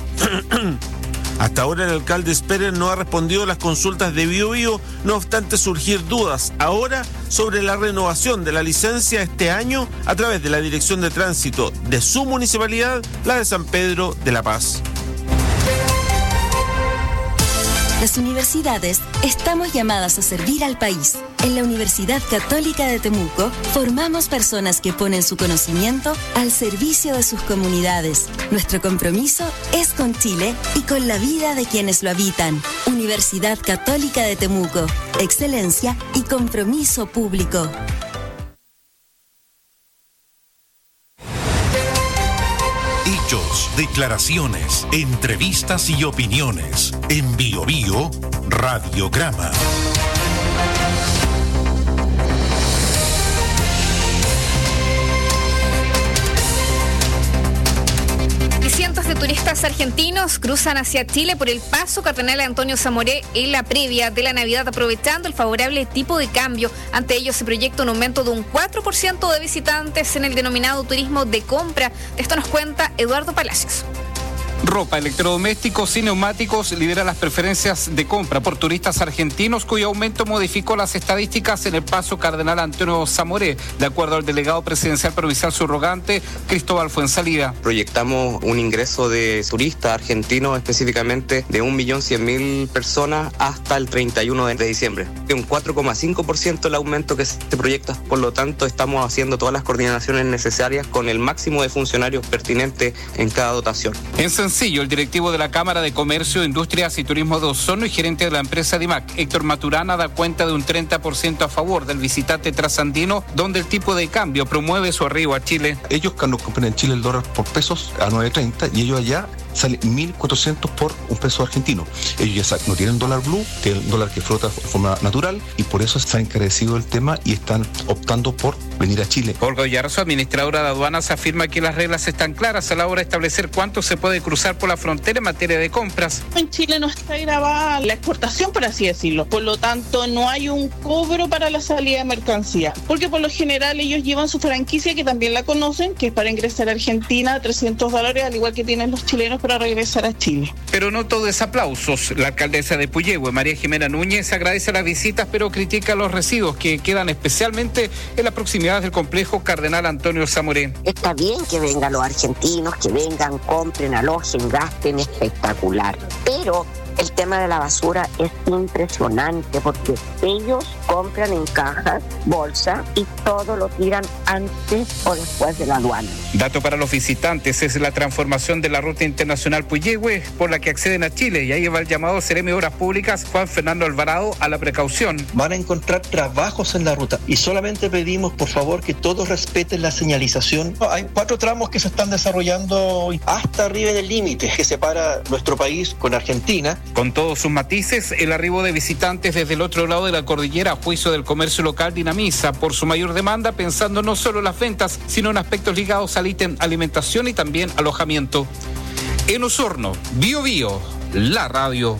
Hasta ahora el alcalde Sperer no ha respondido a las consultas de Bio Bio, no obstante surgir dudas ahora sobre la renovación de la licencia este año a través de la Dirección de Tránsito de su municipalidad, la de San Pedro de la Paz. Las universidades estamos llamadas a servir al país. En la Universidad Católica de Temuco formamos personas que ponen su conocimiento al servicio de sus comunidades. Nuestro compromiso es con Chile y con la vida de quienes lo habitan. Universidad Católica de Temuco. Excelencia y compromiso público. Hechos, declaraciones, entrevistas y opiniones. En Bio Bio, Radiograma. Cientos de turistas argentinos cruzan hacia Chile por el paso Cardenal Antonio Zamoré en la previa de la Navidad, aprovechando el favorable tipo de cambio. Ante ello se proyecta un aumento de un cuatro por ciento de visitantes en el denominado turismo de compra. Esto nos cuenta Eduardo Palacios. Ropa, electrodomésticos y neumáticos lidera las preferencias de compra por turistas argentinos, cuyo aumento modificó las estadísticas en el paso Cardenal Antonio Zamoré, de acuerdo al delegado presidencial provincial subrogante Cristóbal Fuenzalida. Proyectamos un ingreso de turistas argentinos específicamente de un millón cien mil personas hasta el treinta y uno de diciembre. Un cuatro coma cinco por ciento el aumento que se proyecta, por lo tanto estamos haciendo todas las coordinaciones necesarias con el máximo de funcionarios pertinentes en cada dotación. En Sencillo, el directivo de la Cámara de Comercio, Industrias y Turismo de Osorno y gerente de la empresa DIMAC, Héctor Maturana, da cuenta de un treinta por ciento a favor del visitante trasandino, donde el tipo de cambio promueve su arribo a Chile. Ellos cuando compran en Chile el dólar por pesos a nueve treinta y ellos allá sale mil cuatrocientos por un peso argentino. Ellos ya no tienen dólar blue, tienen el dólar que flota de forma natural, y por eso se ha encarecido el tema y están optando por venir a Chile. Olga Oyarzo, administradora de aduanas, afirma que las reglas están claras a la hora de establecer cuánto se puede cruzar por la frontera en materia de compras. En Chile no está grabada la exportación, por así decirlo. Por lo tanto, no hay un cobro para la salida de mercancía, porque por lo general ellos llevan su franquicia, que también la conocen, que es para ingresar a Argentina, trescientos dólares, al igual que tienen los chilenos para regresar a Chile. Pero no todo es aplausos. La alcaldesa de Puyehue, María Jimena Núñez, agradece las visitas, pero critica los residuos que quedan especialmente en la proximidad del complejo Cardenal Antonio Zamoré. Está bien que vengan los argentinos, que vengan, compren, alojen, gasten, espectacular, pero el tema de la basura es impresionante porque ellos compran en cajas, bolsa y todo lo tiran antes o después de la aduana. Dato para los visitantes es la transformación de la ruta internacional Puyehue por la que acceden a Chile, y ahí va el llamado Seremi Obras Públicas Juan Fernando Alvarado a la precaución. Van a encontrar trabajos en la ruta y solamente pedimos por favor que todos respeten la señalización. Hay cuatro tramos que se están desarrollando hasta arriba del límite que separa nuestro país con Argentina. Con todos sus matices, el arribo de visitantes desde el otro lado de la cordillera a juicio del comercio local dinamiza por su mayor demanda, pensando no solo en las ventas, sino en aspectos ligados al ítem alimentación y también alojamiento. En Osorno, Bio Bio, la radio.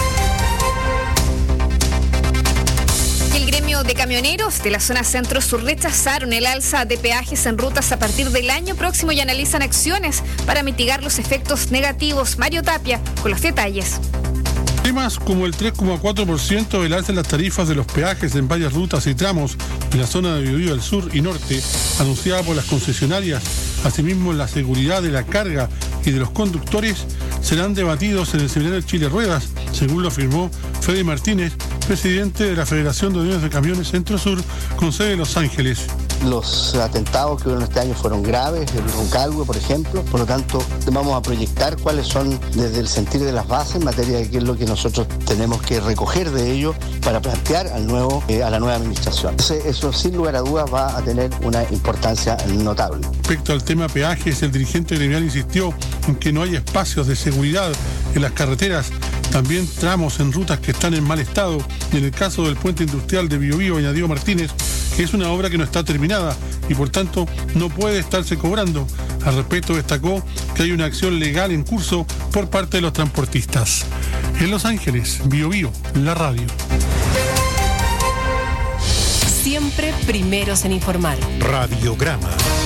El gremio de camioneros de la zona centro-sur rechazaron el alza de peajes en rutas a partir del año próximo y analizan acciones para mitigar los efectos negativos. Mario Tapia con los detalles. Temas como el tres coma cuatro por ciento del alza en las tarifas de los peajes en varias rutas y tramos de la zona de Biobío del sur y norte, anunciada por las concesionarias, asimismo la seguridad de la carga y de los conductores, serán debatidos en el seminario Chile Ruedas, según lo afirmó Fede Martínez, presidente de la Federación de Uniones de Camiones Centro-Sur, con sede en Los Ángeles. Los atentados que hubo este año fueron graves, el Roncagüe, por ejemplo, por lo tanto vamos a proyectar cuáles son desde el sentir de las bases en materia de qué es lo que nosotros tenemos que recoger de ello para plantear al nuevo, eh, a la nueva administración. Entonces, eso sin lugar a dudas va a tener una importancia notable. Respecto al tema peajes, el dirigente gremial insistió en que no hay espacios de seguridad en las carreteras, también tramos en rutas que están en mal estado, y en el caso del puente industrial de Biobío, añadió Martínez, que es una obra que no está terminada y por tanto no puede estarse cobrando. Al respecto destacó que hay una acción legal en curso por parte de los transportistas. En Los Ángeles, Biobío, la radio. Siempre primeros en informar. Radiograma.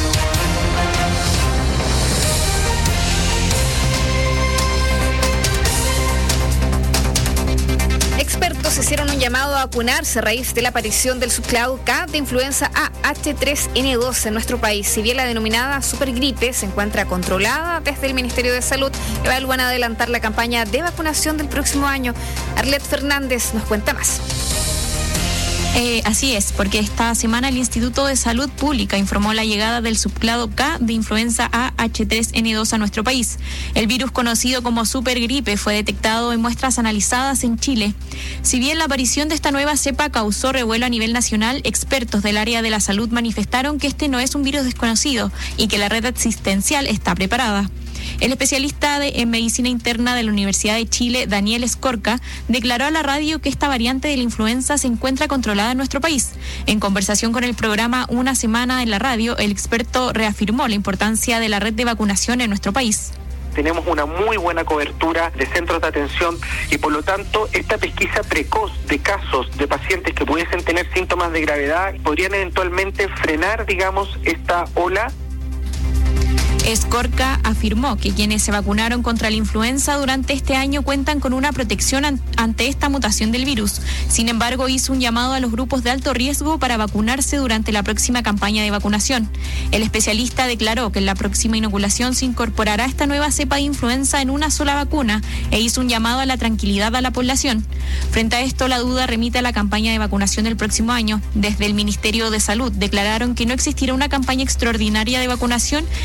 Expertos hicieron un llamado a vacunarse a raíz de la aparición del subclado K de influenza A H tres N dos en nuestro país. Si bien la denominada supergripe se encuentra controlada desde el Ministerio de Salud, evalúan adelantar la campaña de vacunación del próximo año. Arlet Fernández nos cuenta más. Eh, así es, porque esta semana el Instituto de Salud Pública informó la llegada del subclado K de influenza A H tres N dos a nuestro país. El virus conocido como supergripe fue detectado en muestras analizadas en Chile. Si bien la aparición de esta nueva cepa causó revuelo a nivel nacional, expertos del área de la salud manifestaron que este no es un virus desconocido y que la red asistencial está preparada. El especialista de, en medicina interna de la Universidad de Chile, Daniel Escorca, declaró a la radio que esta variante de la influenza se encuentra controlada en nuestro país. En conversación con el programa Una Semana en la Radio, el experto reafirmó la importancia de la red de vacunación en nuestro país. Tenemos una muy buena cobertura de centros de atención y por lo tanto esta pesquisa precoz de casos de pacientes que pudiesen tener síntomas de gravedad podrían eventualmente frenar, digamos, esta ola. Escorca afirmó que quienes se vacunaron contra la influenza durante este año cuentan con una protección an- ante esta mutación del virus. Sin embargo, hizo un llamado a los grupos de alto riesgo para vacunarse durante la próxima campaña de vacunación. El especialista declaró que en la próxima inoculación se incorporará esta nueva cepa de influenza en una sola vacuna e hizo un llamado a la tranquilidad a la población. Frente a esto, la duda remite a la campaña de vacunación del próximo año. Desde el Ministerio de Salud declararon que no existirá una campaña extraordinaria de vacunación, ya que se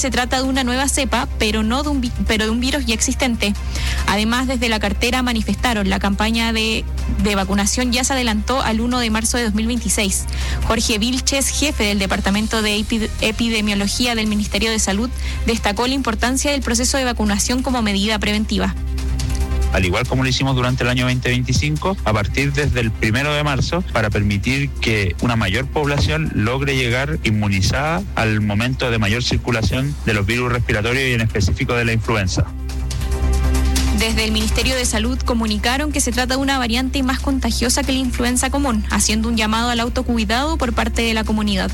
se trata de una nueva cepa, pero no de un, vi- pero de un virus ya existente. Además, desde la cartera manifestaron la campaña de, de vacunación ya se adelantó al primero de marzo de dos mil veintiséis. Jorge Vilches, jefe del Departamento de Epi- Epidemiología del Ministerio de Salud, destacó la importancia del proceso de vacunación como medida preventiva. Al igual como lo hicimos durante el año veinte veinticinco, a partir desde el primero de marzo, para permitir que una mayor población logre llegar inmunizada al momento de mayor circulación de los virus respiratorios y en específico de la influenza. Desde el Ministerio de Salud comunicaron que se trata de una variante más contagiosa que la influenza común, haciendo un llamado al autocuidado por parte de la comunidad.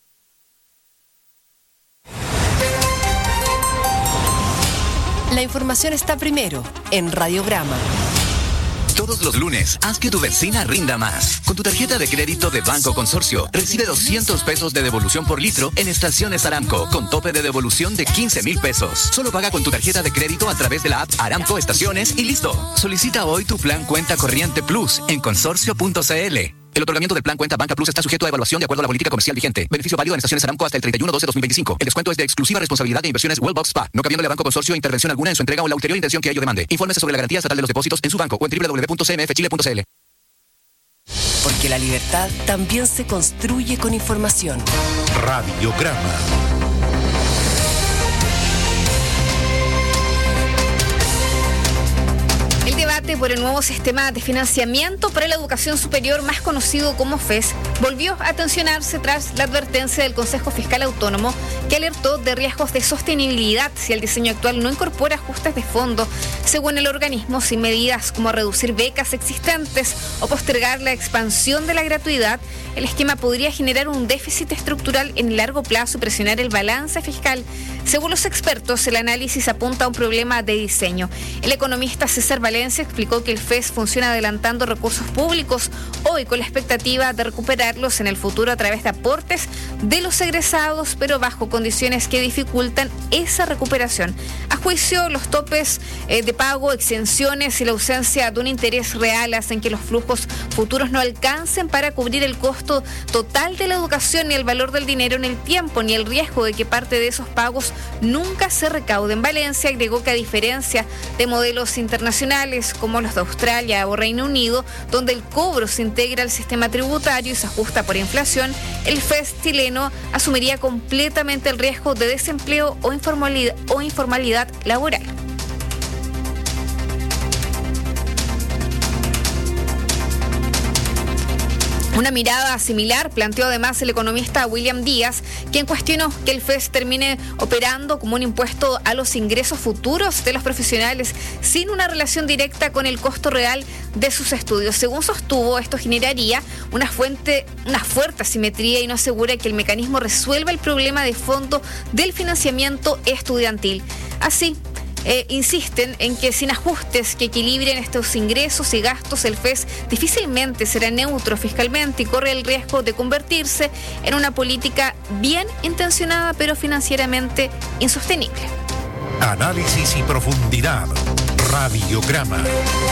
La información está primero en Radiograma. Todos los lunes, haz que tu benzina rinda más. Con tu tarjeta de crédito de Banco Consorcio, recibe doscientos pesos de devolución por litro en estaciones Aramco, con tope de devolución de quince mil pesos. Solo paga con tu tarjeta de crédito a través de la app Aramco Estaciones y listo. Solicita hoy tu plan Cuenta Corriente Plus en consorcio punto c l. El otorgamiento del plan Cuenta Banca Plus está sujeto a evaluación de acuerdo a la política comercial vigente. Beneficio válido en estaciones Aramco hasta el treinta y uno de doce de dos mil veinticinco. El descuento es de exclusiva responsabilidad de Inversiones Wellbox Spa, no cabiéndole a Banco Consorcio intervención alguna en su entrega o la ulterior intención que ello demande. Infórmese sobre la garantía estatal de los depósitos en su banco o en doble u doble u doble u punto c m f chile punto c l. Porque la libertad también se construye con información. Radiograma. El debate por el nuevo sistema de financiamiento para la educación superior, más conocido como F E S, volvió a tensionarse tras la advertencia del Consejo Fiscal Autónomo, que alertó de riesgos de sostenibilidad si el diseño actual no incorpora ajustes de fondo. Según el organismo, sin medidas como reducir becas existentes o postergar la expansión de la gratuidad, el esquema podría generar un déficit estructural en el largo plazo y presionar el balance fiscal. Según los expertos, el análisis apunta a un problema de diseño. El economista César Valencia explicó que el F E S funciona adelantando recursos públicos hoy con la expectativa de recuperarlos en el futuro a través de aportes de los egresados, pero bajo condiciones que dificultan esa recuperación. A juicio, los topes eh, de pago, exenciones y la ausencia de un interés real hacen que los flujos futuros no alcancen para cubrir el costo total de la educación, ni el valor del dinero en el tiempo, ni el riesgo de que parte de esos pagos nunca se recauden. Valencia agregó que, a diferencia de modelos internacionales como los de Australia o Reino Unido, donde el cobro se integra al sistema tributario y se ajusta por inflación, el F E S chileno asumiría completamente el riesgo de desempleo o informalidad, o informalidad laboral. Una mirada similar planteó además el economista William Díaz, quien cuestionó que el F E S termine operando como un impuesto a los ingresos futuros de los profesionales sin una relación directa con el costo real de sus estudios. Según sostuvo, esto generaría una, fuente, una fuerte asimetría y no asegura que el mecanismo resuelva el problema de fondo del financiamiento estudiantil. Así, Eh, insisten en que sin ajustes que equilibren estos ingresos y gastos, el F E S difícilmente será neutro fiscalmente y corre el riesgo de convertirse en una política bien intencionada pero financieramente insostenible. Análisis y profundidad. Radiograma.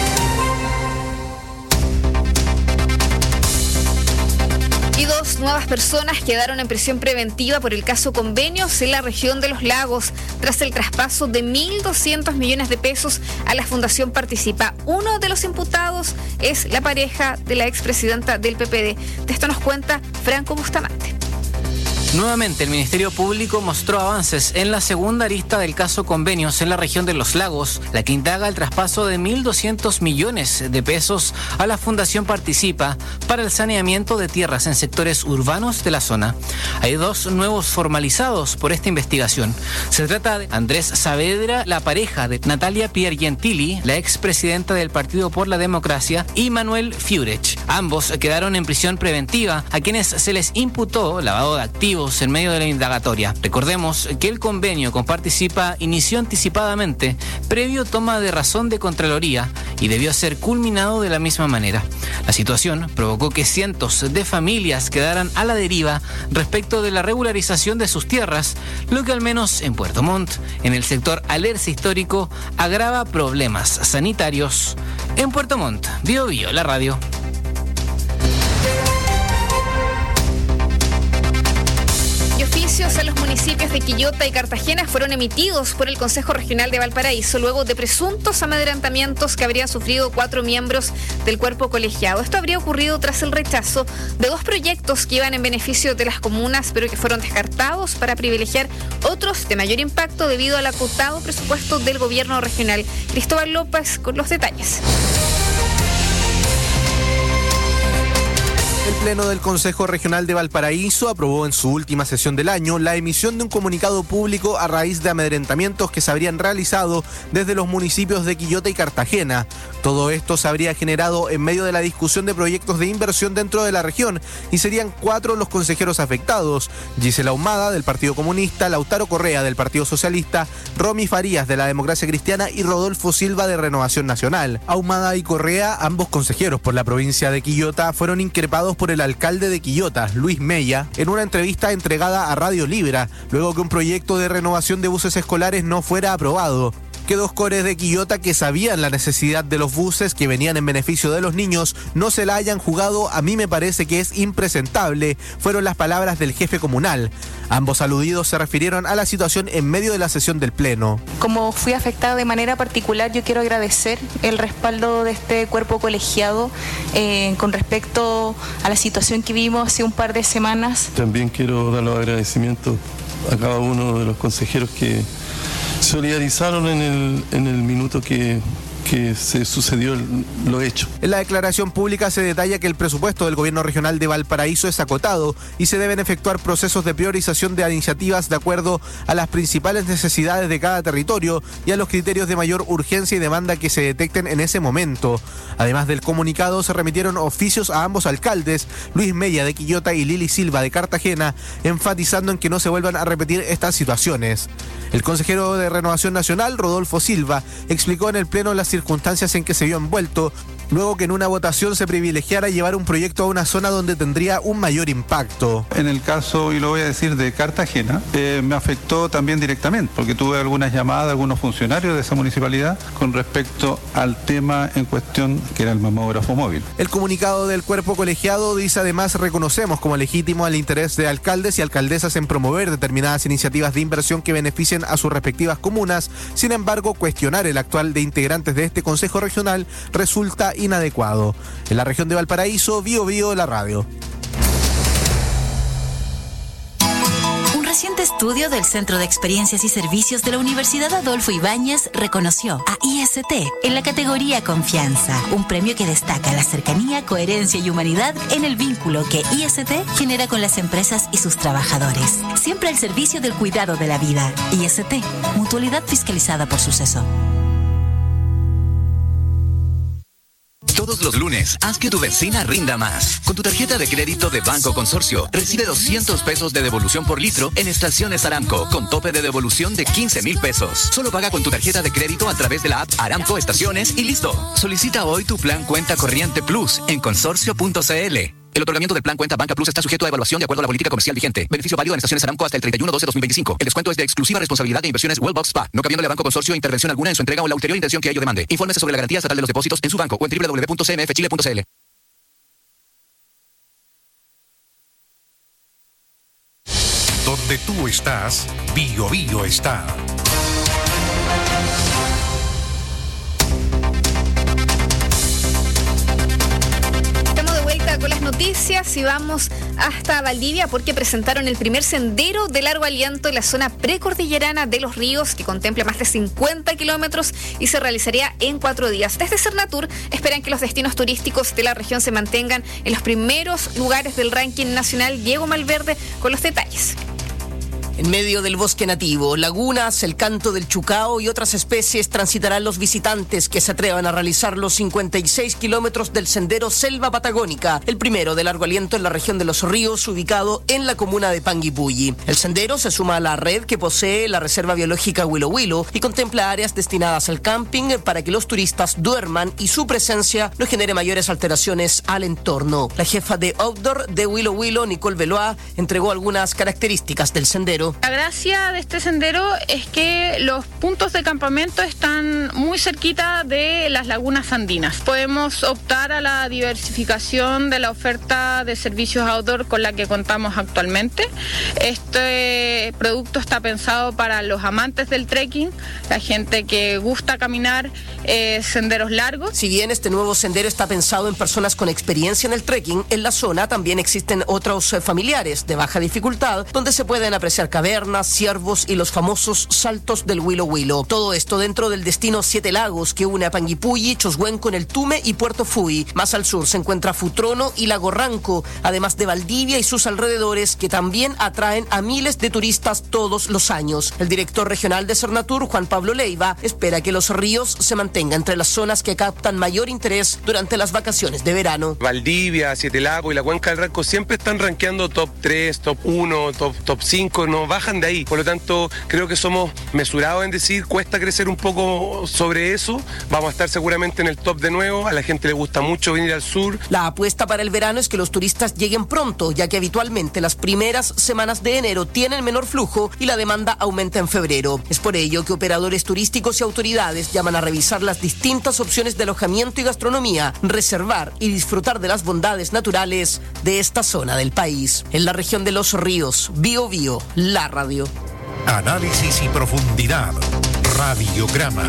Y dos nuevas personas quedaron en prisión preventiva por el caso Convenios en la región de Los Lagos, tras el traspaso de mil doscientos millones de pesos a la Fundación Participa. Uno de los imputados es la pareja de la expresidenta del P P D. De esto nos cuenta Franco Bustamante. Nuevamente, el Ministerio Público mostró avances en la segunda arista del caso Convenios en la región de Los Lagos, la que indaga el traspaso de mil doscientos millones de pesos a la Fundación Participa para el saneamiento de tierras en sectores urbanos de la zona. Hay dos nuevos formalizados por esta investigación. Se trata de Andrés Saavedra, la pareja de Natalia Piergentili, la expresidenta del Partido por la Democracia, y Manuel Fiurech. Ambos quedaron en prisión preventiva, a quienes se les imputó lavado de activos en medio de la indagatoria. Recordemos que el convenio con Participa inició anticipadamente, previo toma de razón de Contraloría, y debió ser culminado de la misma manera. La situación provocó que cientos de familias quedaran a la deriva respecto de la regularización de sus tierras, lo que al menos en Puerto Montt, en el sector Alerce histórico, agrava problemas sanitarios. En Puerto Montt, Bio Bio, la radio. oficios a los municipios de Quillota y Cartagena fueron emitidos por el Consejo Regional de Valparaíso luego de presuntos amedrentamientos que habrían sufrido cuatro miembros del cuerpo colegiado. Esto habría ocurrido tras el rechazo de dos proyectos que iban en beneficio de las comunas, pero que fueron descartados para privilegiar otros de mayor impacto debido al acotado presupuesto del gobierno regional. Cristóbal López con los detalles. El Pleno del Consejo Regional de Valparaíso aprobó en su última sesión del año la emisión de un comunicado público a raíz de amedrentamientos que se habrían realizado desde los municipios de Quillota y Cartagena. Todo esto se habría generado en medio de la discusión de proyectos de inversión dentro de la región y serían cuatro los consejeros afectados: Gisela Ahumada del Partido Comunista, Lautaro Correa del Partido Socialista, Romy Farías de la Democracia Cristiana y Rodolfo Silva de Renovación Nacional. Ahumada y Correa, ambos consejeros por la provincia de Quillota, fueron increpados por el alcalde de Quillota, Luis Mella, en una entrevista entregada a Radio Libra, luego que un proyecto de renovación de buses escolares no fuera aprobado. Que dos cores de Quillota que sabían la necesidad de los buses que venían en beneficio de los niños no se la hayan jugado, a mí me parece que es impresentable, fueron las palabras del jefe comunal. Ambos aludidos se refirieron a la situación en medio de la sesión del Pleno. Como fui afectada de manera particular, yo quiero agradecer el respaldo de este cuerpo colegiado eh, con respecto a la situación que vimos hace un par de semanas. También quiero dar los agradecimientos a cada uno de los consejeros que solidarizaron en el, en el minuto que, que se sucedió el, lo hecho. En la declaración pública se detalla que el presupuesto del gobierno regional de Valparaíso es acotado y se deben efectuar procesos de priorización de iniciativas de acuerdo a las principales necesidades de cada territorio y a los criterios de mayor urgencia y demanda que se detecten en ese momento. Además del comunicado, se remitieron oficios a ambos alcaldes, Luis Mella de Quillota y Lili Silva de Cartagena, enfatizando en que no se vuelvan a repetir estas situaciones. El consejero de Renovación Nacional, Rodolfo Silva, explicó en el Pleno las circunstancias en que se vio envuelto, luego que en una votación se privilegiara llevar un proyecto a una zona donde tendría un mayor impacto. En el caso, y lo voy a decir, de Cartagena, eh, me afectó también directamente, porque tuve algunas llamadas de algunos funcionarios de esa municipalidad con respecto al tema en cuestión, que era el mamógrafo móvil. El comunicado del cuerpo colegiado dice además: reconocemos como legítimo el interés de alcaldes y alcaldesas en promover determinadas iniciativas de inversión que beneficien a sus respectivas comunas. Sin embargo, cuestionar el actual de integrantes de este Consejo Regional resulta inadecuado. En la región de Valparaíso, Bio Bio, la radio. Un reciente estudio del Centro de Experiencias y Servicios de la Universidad Adolfo Ibáñez reconoció a I S T en la categoría Confianza, un premio que destaca la cercanía, coherencia y humanidad en el vínculo que I S T genera con las empresas y sus trabajadores. Siempre al servicio del cuidado de la vida. I S T, mutualidad fiscalizada por Suceso. Todos los lunes, haz que tu benzina rinda más. Con tu tarjeta de crédito de Banco Consorcio, recibe doscientos pesos de devolución por litro en estaciones Aramco, con tope de devolución de quince mil pesos. Solo paga con tu tarjeta de crédito a través de la app Aramco Estaciones y listo. Solicita hoy tu plan Cuenta Corriente Plus en consorcio punto c l. El otorgamiento del plan Cuenta Banca Plus está sujeto a evaluación de acuerdo a la política comercial vigente. Beneficio válido en estaciones Aramco hasta el treinta y uno de doce de dos mil veinticinco. El descuento es de exclusiva responsabilidad de Inversiones Wellbox Spa, no cabiéndole a Banco Consorcio intervención alguna en su entrega o la ulterior intención que ello demande. Infórmese sobre la garantía estatal de los depósitos en su banco o en doble u doble u doble u punto c m f chile punto c l. Donde tú estás, Bio Bio está. Con las noticias y vamos hasta Valdivia porque presentaron el primer sendero de largo aliento en la zona precordillerana de Los Ríos, que contempla más de cincuenta kilómetros y se realizaría en cuatro días. Desde Cernatur esperan que los destinos turísticos de la región se mantengan en los primeros lugares del ranking nacional. Diego Malverde con los detalles. En medio del bosque nativo, lagunas, el canto del chucao y otras especies transitarán los visitantes que se atrevan a realizar los cincuenta y seis kilómetros del sendero Selva Patagónica, el primero de largo aliento en la región de Los Ríos, ubicado en la comuna de Panguipulli. El sendero se suma a la red que posee la Reserva Biológica Huilo Huilo y contempla áreas destinadas al camping para que los turistas duerman y su presencia no genere mayores alteraciones al entorno. La jefa de Outdoor de Huilo Huilo, Nicole Veloa, entregó algunas características del sendero Rebolledo. La gracia de este sendero es que los puntos de campamento están muy cerquita de las lagunas andinas. Podemos optar a la diversificación de la oferta de servicios outdoor con la que contamos actualmente. Este producto está pensado para los amantes del trekking, la gente que gusta caminar eh, senderos largos. Si bien este nuevo sendero está pensado en personas con experiencia en el trekking, en la zona también existen otros eh, familiares de baja dificultad, donde se pueden apreciar cavernas, ciervos y los famosos saltos del Huilo Huilo. Todo esto dentro del destino Siete Lagos, que une a Panguipulli, Choshuén con el Tume y Puerto Fui. Más al sur se encuentra Futrono y Lago Ranco, además de Valdivia y sus alrededores, que también atraen a miles de turistas todos los años. El director regional de Cernatur, Juan Pablo Leiva, espera que los ríos se mantengan entre las zonas que captan mayor interés durante las vacaciones de verano. Valdivia, Siete Lagos y la Cuenca del Ranco siempre están rankeando top tres, top uno, top, top cinco, no bajan de ahí. Por lo tanto, creo que somos mesurados en decir, cuesta crecer un poco sobre eso. Vamos a estar seguramente en el top de nuevo. A la gente le gusta mucho venir al sur. La apuesta para el verano es que los turistas lleguen pronto, ya que habitualmente las primeras semanas de enero tienen menor flujo y la demanda aumenta en febrero. Es por ello que operadores turísticos y autoridades llaman a revisar las distintas opciones de alojamiento y gastronomía, reservar y disfrutar de las bondades naturales de esta zona del país. En la región de Los Ríos, Bio Bio, la radio. Análisis y profundidad. Radiograma.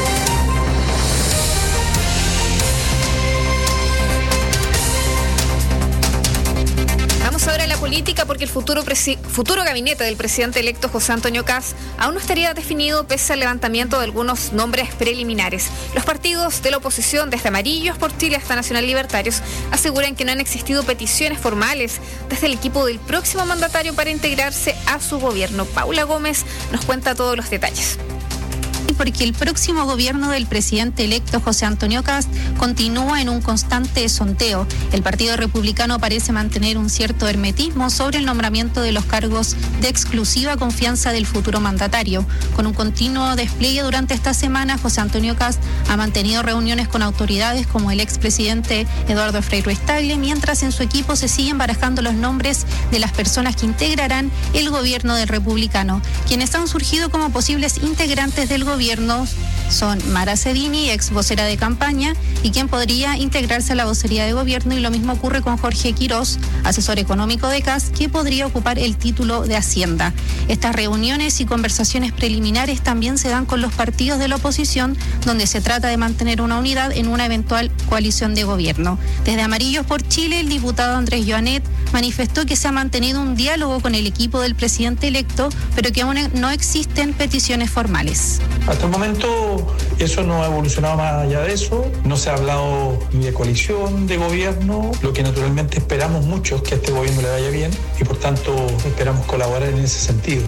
Vamos ahora a la política, porque el futuro, presi- futuro gabinete del presidente electo José Antonio Kast aún no estaría definido pese al levantamiento de algunos nombres preliminares. Los partidos de la oposición, desde Amarillos por Chile hasta Nacional Libertarios, aseguran que no han existido peticiones formales desde el equipo del próximo mandatario para integrarse a su gobierno. Paula Gómez nos cuenta todos los detalles. Porque el próximo gobierno del presidente electo José Antonio Kast continúa en un constante sondeo. El Partido Republicano parece mantener un cierto hermetismo sobre el nombramiento de los cargos de exclusiva confianza del futuro mandatario. Con un continuo despliegue durante esta semana, José Antonio Kast ha mantenido reuniones con autoridades como el expresidente Eduardo Frei Ruiz-Tagle, mientras en su equipo se siguen barajando los nombres de las personas que integrarán el gobierno del Republicano. Quienes han surgido como posibles integrantes del gobierno son Mara Cedini, ex vocera de campaña, y quien podría integrarse a la vocería de gobierno, y lo mismo ocurre con Jorge Quirós, asesor económico de Kast, que podría ocupar el título de Hacienda. Estas reuniones y conversaciones preliminares también se dan con los partidos de la oposición, donde se trata de mantener una unidad en una eventual coalición de gobierno. Desde Amarillos por Chile, el diputado Andrés Joanet manifestó que se ha mantenido un diálogo con el equipo del presidente electo, pero que aún no existen peticiones formales. Hasta el momento eso no ha evolucionado más allá de eso, no se ha hablado ni de coalición de gobierno, lo que naturalmente esperamos mucho es que a este gobierno le vaya bien y por tanto esperamos colaborar en ese sentido.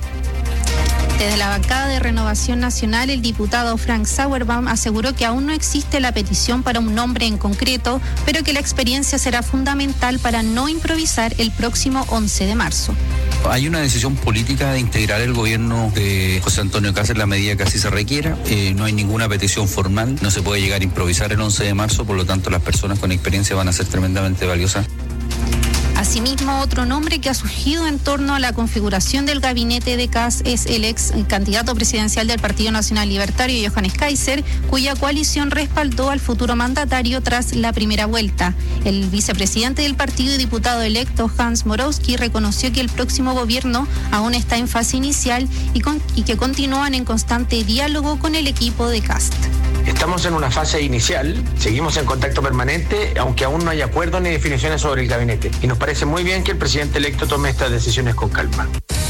Desde la bancada de Renovación Nacional, el diputado Frank Sauerbaum aseguró que aún no existe la petición para un nombre en concreto, pero que la experiencia será fundamental para no improvisar el próximo once de marzo. Hay una decisión política de integrar el gobierno de José Antonio Kast en la medida que así se requiera. Eh, no hay ninguna petición formal, no se puede llegar a improvisar el once de marzo, por lo tanto las personas con experiencia van a ser tremendamente valiosas. Asimismo, otro nombre que ha surgido en torno a la configuración del gabinete de Kast es el ex candidato presidencial del Partido Nacional Libertario, Johannes Kaiser, cuya coalición respaldó al futuro mandatario tras la primera vuelta. El vicepresidente del partido y diputado electo, Hans Morowski, reconoció que el próximo gobierno aún está en fase inicial y, con, y que continúan en constante diálogo con el equipo de Kast. Estamos en una fase inicial, seguimos en contacto permanente, aunque aún no hay acuerdos ni definiciones sobre el gabinete. Y nos parece muy bien que el presidente electo tome estas decisiones con calma.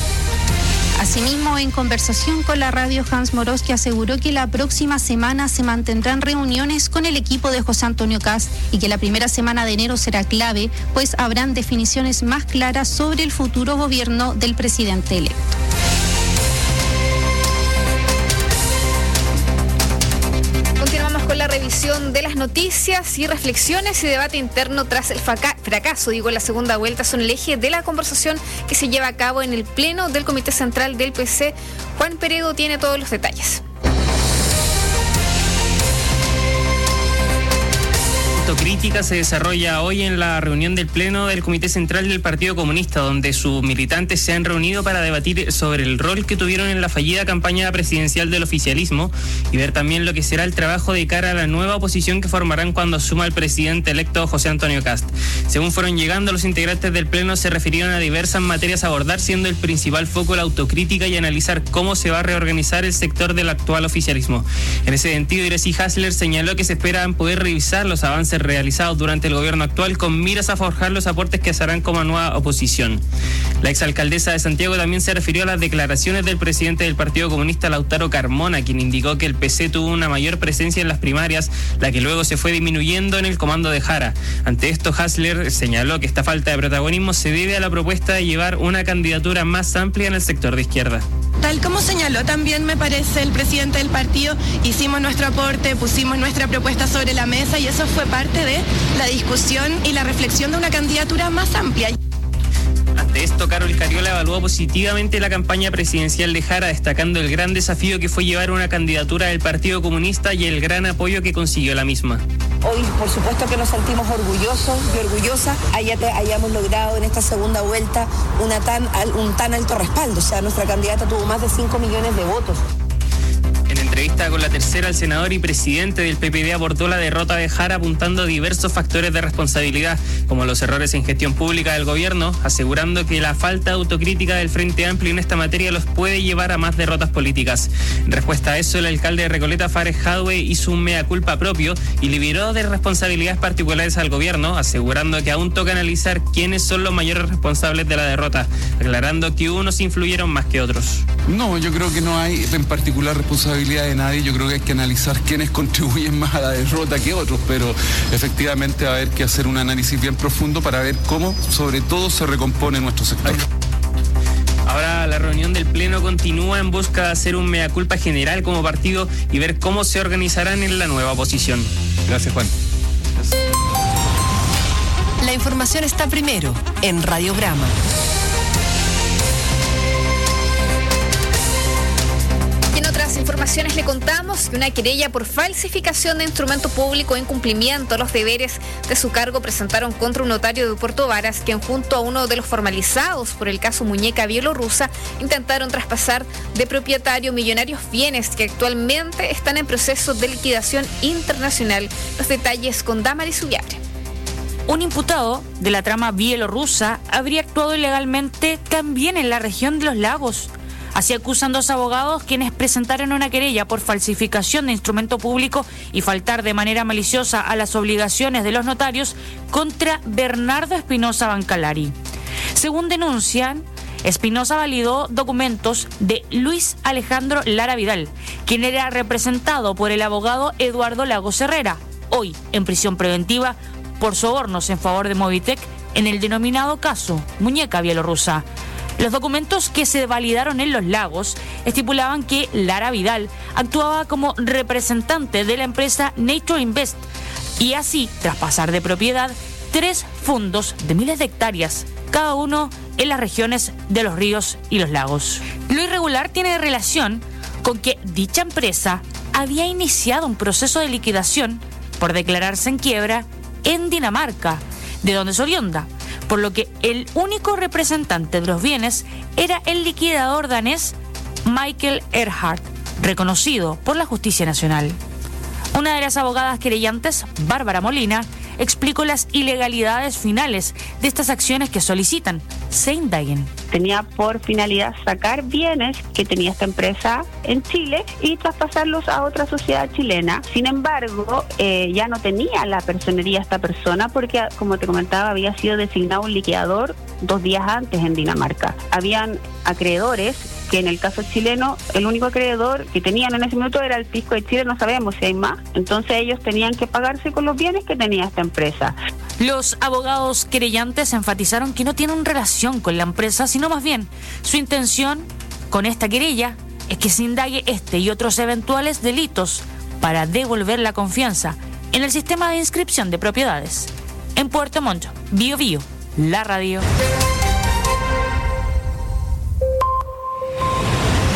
Asimismo, en conversación con la radio, Hans Morowski aseguró que la próxima semana se mantendrán reuniones con el equipo de José Antonio Kast y que la primera semana de enero será clave, pues habrán definiciones más claras sobre el futuro gobierno del presidente electo. Continuamos con la revisión de las noticias y reflexiones y debate interno tras el fraca- fracaso, digo, en la segunda vuelta son el eje de la conversación que se lleva a cabo en el Pleno del Comité Central del P C. Juan Peredo tiene todos los detalles. Crítico autocrítica se desarrolla hoy en la reunión del Pleno del Comité Central del Partido Comunista, donde sus militantes se han reunido para debatir sobre el rol que tuvieron en la fallida campaña presidencial del oficialismo y ver también lo que será el trabajo de cara a la nueva oposición que formarán cuando asuma el presidente electo José Antonio Kast. Según fueron llegando, los integrantes del Pleno se refirieron a diversas materias a abordar, siendo el principal foco la autocrítica y analizar cómo se va a reorganizar el sector del actual oficialismo. En ese sentido, Iresi Hasler señaló que se esperan poder revisar los avances realizados durante el gobierno actual con miras a forjar los aportes que se harán como nueva oposición. La exalcaldesa de Santiago también se refirió a las declaraciones del presidente del Partido Comunista, Lautaro Carmona, quien indicó que el P C tuvo una mayor presencia en las primarias, la que luego se fue disminuyendo en el comando de Jara. Ante esto, Hasler señaló que esta falta de protagonismo se debe a la propuesta de llevar una candidatura más amplia en el sector de izquierda. Tal como señaló también, me parece, el presidente del partido, hicimos nuestro aporte, pusimos nuestra propuesta sobre la mesa y eso fue parte de la discusión y la reflexión de una candidatura más amplia. Ante esto, Carol Cariola evaluó positivamente la campaña presidencial de Jara, destacando el gran desafío que fue llevar una candidatura del Partido Comunista y el gran apoyo que consiguió la misma. Hoy, por supuesto que nos sentimos orgullosos y orgullosas, haya, hayamos logrado en esta segunda vuelta una tan, un tan alto respaldo. O sea, nuestra candidata tuvo más de cinco millones de votos. En entrevista con La Tercera, el senador y presidente del P P D abordó la derrota de Jara apuntando a diversos factores de responsabilidad, como los errores en gestión pública del gobierno, asegurando que la falta de autocrítica del Frente Amplio en esta materia los puede llevar a más derrotas políticas. En respuesta a eso, el alcalde de Recoleta, Fares Jadwe, hizo un mea culpa propio y liberó de responsabilidades particulares al gobierno, asegurando que aún toca analizar quiénes son los mayores responsables de la derrota, aclarando que unos influyeron más que otros. No, yo creo que no hay en particular responsabilidad de nadie. Yo creo que hay que analizar quiénes contribuyen más a la derrota que otros, pero efectivamente va a haber que hacer un análisis bien profundo para ver cómo sobre todo se recompone nuestro sector. Ahora la reunión del Pleno continúa en busca de hacer un mea culpa general como partido y ver cómo se organizarán en la nueva oposición. Gracias, Juan. Gracias. La información está primero en Radiograma. En otras informaciones le contamos que una querella por falsificación de instrumento público e incumplimiento a los deberes de su cargo presentaron contra un notario de Puerto Varas, quien junto a uno de los formalizados por el caso Muñeca Bielorrusa intentaron traspasar de propietario millonarios bienes que actualmente están en proceso de liquidación internacional. Los detalles con Damaris Ullare. Un imputado de la trama bielorrusa habría actuado ilegalmente también en la región de los lagos. Así acusan dos abogados quienes presentaron una querella por falsificación de instrumento público y faltar de manera maliciosa a las obligaciones de los notarios contra Bernardo Espinosa Bancalari. Según denuncian, Espinosa validó documentos de Luis Alejandro Lara Vidal, quien era representado por el abogado Eduardo Lagos Herrera, hoy en prisión preventiva por sobornos en favor de Movitec en el denominado caso Muñeca Bielorrusa. Los documentos que se validaron en Los Lagos estipulaban que Lara Vidal actuaba como representante de la empresa Nature Invest y así traspasar de propiedad tres fondos de miles de hectáreas, cada uno en las regiones de los ríos y los lagos. Lo irregular tiene relación con que dicha empresa había iniciado un proceso de liquidación por declararse en quiebra en Dinamarca, de donde es oriunda, por lo que el único representante de los bienes era el liquidador danés Michael Erhardt, reconocido por la Justicia Nacional. Una de las abogadas querellantes, Bárbara Molina, explicó las ilegalidades finales de estas acciones que solicitan se indaguen. Tenía por finalidad sacar bienes que tenía esta empresa en Chile y traspasarlos a otra sociedad chilena. Sin embargo, eh, ya no tenía la personería esta persona porque, como te comentaba, había sido designado un liquidador dos días antes en Dinamarca. Habían acreedores que en el caso chileno, el único acreedor que tenían en ese minuto era el Fisco de Chile, no sabemos si hay más. Entonces ellos tenían que pagarse con los bienes que tenía esta empresa. Los abogados querellantes enfatizaron que no tienen relación con la empresa, sino más bien su intención con esta querella es que se indague este y otros eventuales delitos para devolver la confianza en el sistema de inscripción de propiedades. En Puerto Montt, Bio Bio, la radio.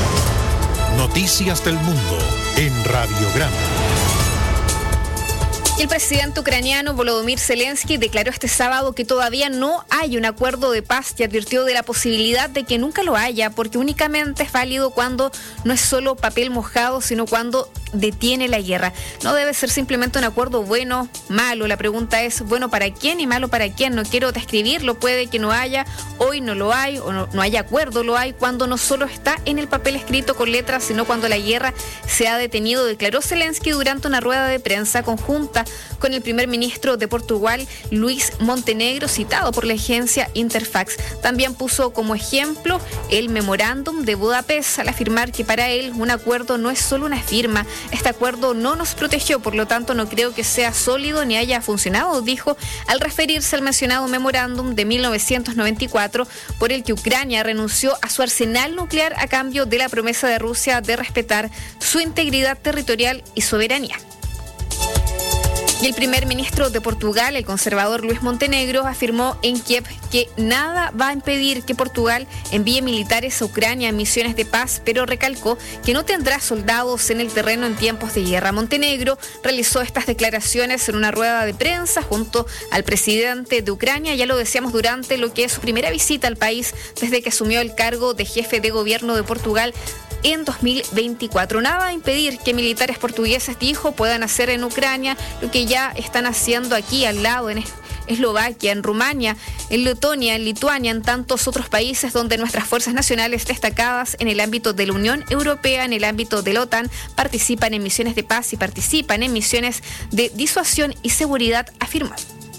Noticias del mundo en Radiograma. Y el presidente ucraniano Volodymyr Zelensky declaró este sábado que todavía no hay un acuerdo de paz y advirtió de la posibilidad de que nunca lo haya, porque únicamente es válido cuando no es solo papel mojado, sino cuando detiene la guerra. No debe ser simplemente un acuerdo bueno, malo. La pregunta es, ¿bueno para quién y malo para quién? No quiero describirlo, puede que no haya, hoy no lo hay, o no, no haya acuerdo, lo hay, cuando no solo está en el papel escrito con letras, sino cuando la guerra se ha detenido, declaró Zelensky durante una rueda de prensa conjunta con el primer ministro de Portugal, Luis Montenegro, citado por la agencia Interfax. También puso como ejemplo el memorándum de Budapest al afirmar que para él un acuerdo no es solo una firma. Este acuerdo no nos protegió, por lo tanto no creo que sea sólido ni haya funcionado, dijo al referirse al mencionado memorándum de mil novecientos noventa y cuatro por el que Ucrania renunció a su arsenal nuclear a cambio de la promesa de Rusia de respetar su integridad territorial y soberanía. Y el primer ministro de Portugal, el conservador Luis Montenegro, afirmó en Kiev que nada va a impedir que Portugal envíe militares a Ucrania en misiones de paz, pero recalcó que no tendrá soldados en el terreno en tiempos de guerra. Montenegro realizó estas declaraciones en una rueda de prensa junto al presidente de Ucrania, ya lo decíamos, durante lo que es su primera visita al país desde que asumió el cargo de jefe de gobierno de Portugal en dos mil veinticuatro. Nada va a impedir que militares portugueses, dijo, puedan hacer en Ucrania lo que ya están haciendo aquí al lado, en Eslovaquia, en Rumania, en Letonia, en Lituania, en tantos otros países donde nuestras fuerzas nacionales destacadas en el ámbito de la Unión Europea, en el ámbito de la OTAN, participan en misiones de paz y participan en misiones de disuasión y seguridad, afirmó.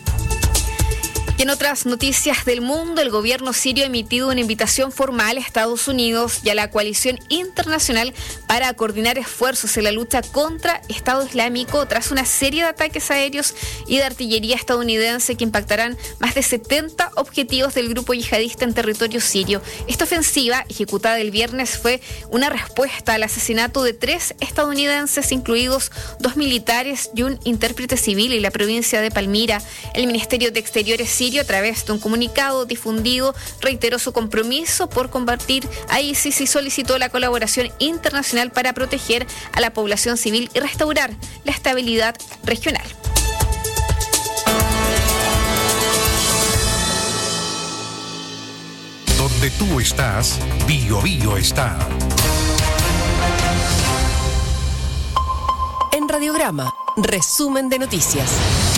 Y en otras noticias del mundo, el gobierno sirio ha emitido una invitación formal a Estados Unidos y a la coalición internacional para coordinar esfuerzos en la lucha contra Estado Islámico tras una serie de ataques aéreos y de artillería estadounidense que impactarán más de setenta objetivos del grupo yihadista en territorio sirio. Esta ofensiva, ejecutada el viernes, fue una respuesta al asesinato de tres estadounidenses, incluidos dos militares y un intérprete civil en la provincia de Palmira. El Ministerio de Exteriores sirio, a través de un comunicado difundido, reiteró su compromiso por combatir a ISIS y solicitó la colaboración internacional para proteger a la población civil y restaurar la estabilidad regional. Donde tú estás, Bio Bio está. En Radiograma, resumen de noticias.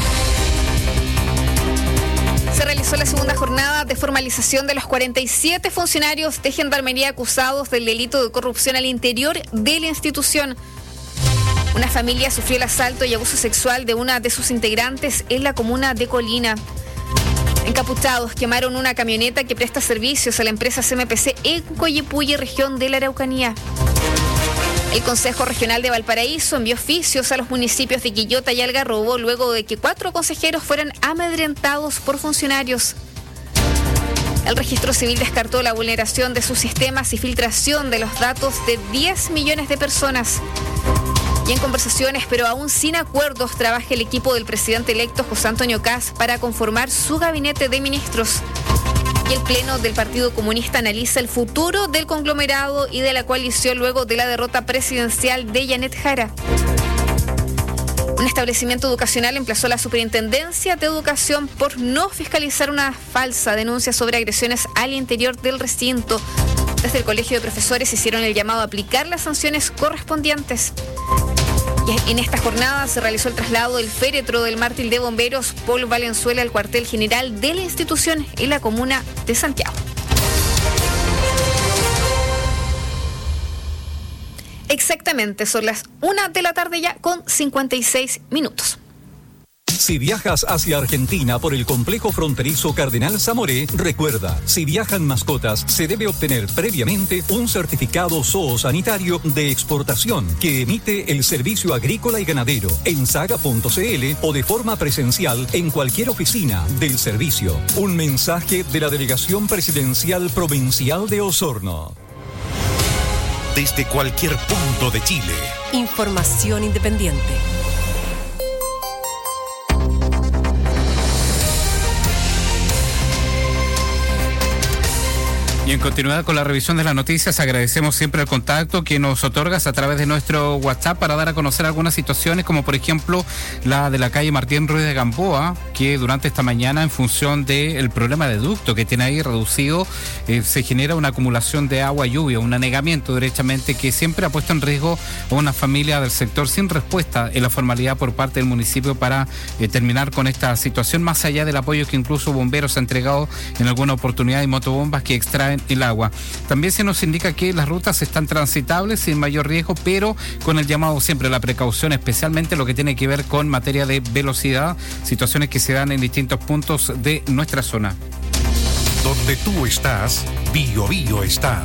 Se realizó la segunda jornada de formalización de los cuarenta y siete funcionarios de Gendarmería acusados del delito de corrupción al interior de la institución. Una familia sufrió el asalto y abuso sexual de una de sus integrantes en la comuna de Colina. Encapuchados quemaron una camioneta que presta servicios a la empresa C M P C en Coyipulli, región de la Araucanía. El Consejo Regional de Valparaíso envió oficios a los municipios de Quillota y Algarrobo luego de que cuatro consejeros fueran amedrentados por funcionarios. El Registro Civil descartó la vulneración de sus sistemas y filtración de los datos de diez millones de personas. Y en conversaciones, pero aún sin acuerdos, trabaja el equipo del presidente electo José Antonio Kast para conformar su gabinete de ministros. Y el Pleno del Partido Comunista analiza el futuro del conglomerado y de la coalición luego de la derrota presidencial de Janet Jara. Un establecimiento educacional emplazó a la Superintendencia de Educación por no fiscalizar una falsa denuncia sobre agresiones al interior del recinto. Desde el Colegio de Profesores hicieron el llamado a aplicar las sanciones correspondientes. Y en esta jornada se realizó el traslado del féretro del mártir de bomberos Paul Valenzuela al cuartel general de la institución en la comuna de Santiago. Exactamente, son las una de la tarde ya con cincuenta y seis minutos. Si viajas hacia Argentina por el complejo fronterizo Cardenal Zamoré, recuerda, si viajan mascotas, se debe obtener previamente un certificado zoosanitario de exportación que emite el Servicio Agrícola y Ganadero en saga punto c l o de forma presencial en cualquier oficina del servicio. Un mensaje de la Delegación Presidencial Provincial de Osorno. Desde cualquier punto de Chile. Información independiente. Y Y en continuidad con la revisión de las noticias, agradecemos siempre el contacto que nos otorgas a través de nuestro WhatsApp para dar a conocer algunas situaciones, como por ejemplo la de la calle Martín Ruiz de Gamboa, que durante esta mañana, en función del problema de ducto que tiene ahí reducido, eh, se genera una acumulación de agua y lluvia, un anegamiento derechamente que siempre ha puesto en riesgo a una familia del sector sin respuesta en la formalidad por parte del municipio para eh, terminar con esta situación, más allá del apoyo que incluso bomberos ha entregado en alguna oportunidad y motobombas que extraen el agua. También se nos indica que las rutas están transitables sin mayor riesgo, pero con el llamado siempre a la precaución, especialmente lo que tiene que ver con materia de velocidad, situaciones que se dan en distintos puntos de nuestra zona. Donde tú estás, Bio Bio está.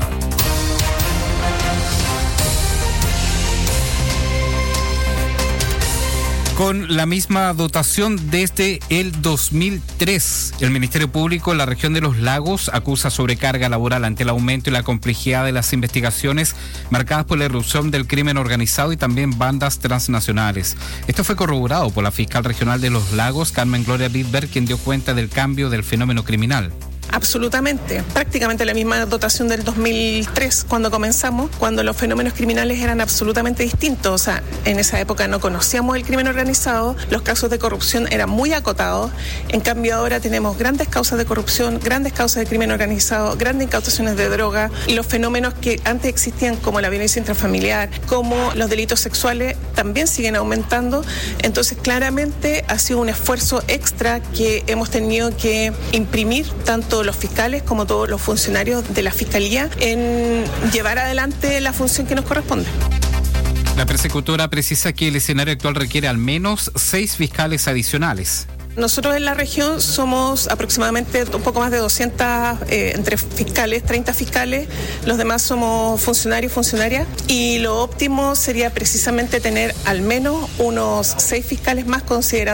Con la misma dotación desde el dos mil tres, el Ministerio Público en la región de Los Lagos acusa sobrecarga laboral ante el aumento y la complejidad de las investigaciones marcadas por la irrupción del crimen organizado y también bandas transnacionales. Esto fue corroborado por la fiscal regional de Los Lagos, Carmen Gloria Bidberg, quien dio cuenta del cambio del fenómeno criminal. Absolutamente, prácticamente la misma dotación del dos mil tres cuando comenzamos, cuando los fenómenos criminales eran absolutamente distintos. O sea, en esa época no conocíamos el crimen organizado, los casos de corrupción eran muy acotados. En cambio ahora tenemos grandes causas de corrupción, grandes causas de crimen organizado, grandes incautaciones de droga, y los fenómenos que antes existían como la violencia intrafamiliar, como los delitos sexuales, también siguen aumentando. Entonces claramente ha sido un esfuerzo extra que hemos tenido que imprimir, tanto los fiscales como todos los funcionarios de la Fiscalía, en llevar adelante la función que nos corresponde. La persecutora precisa que el escenario actual requiere al menos seis fiscales adicionales. Nosotros en la región somos aproximadamente un poco más de doscientos, eh, entre fiscales, treinta fiscales, los demás somos funcionarios, funcionarias, y lo óptimo sería precisamente tener al menos unos seis fiscales más, considerando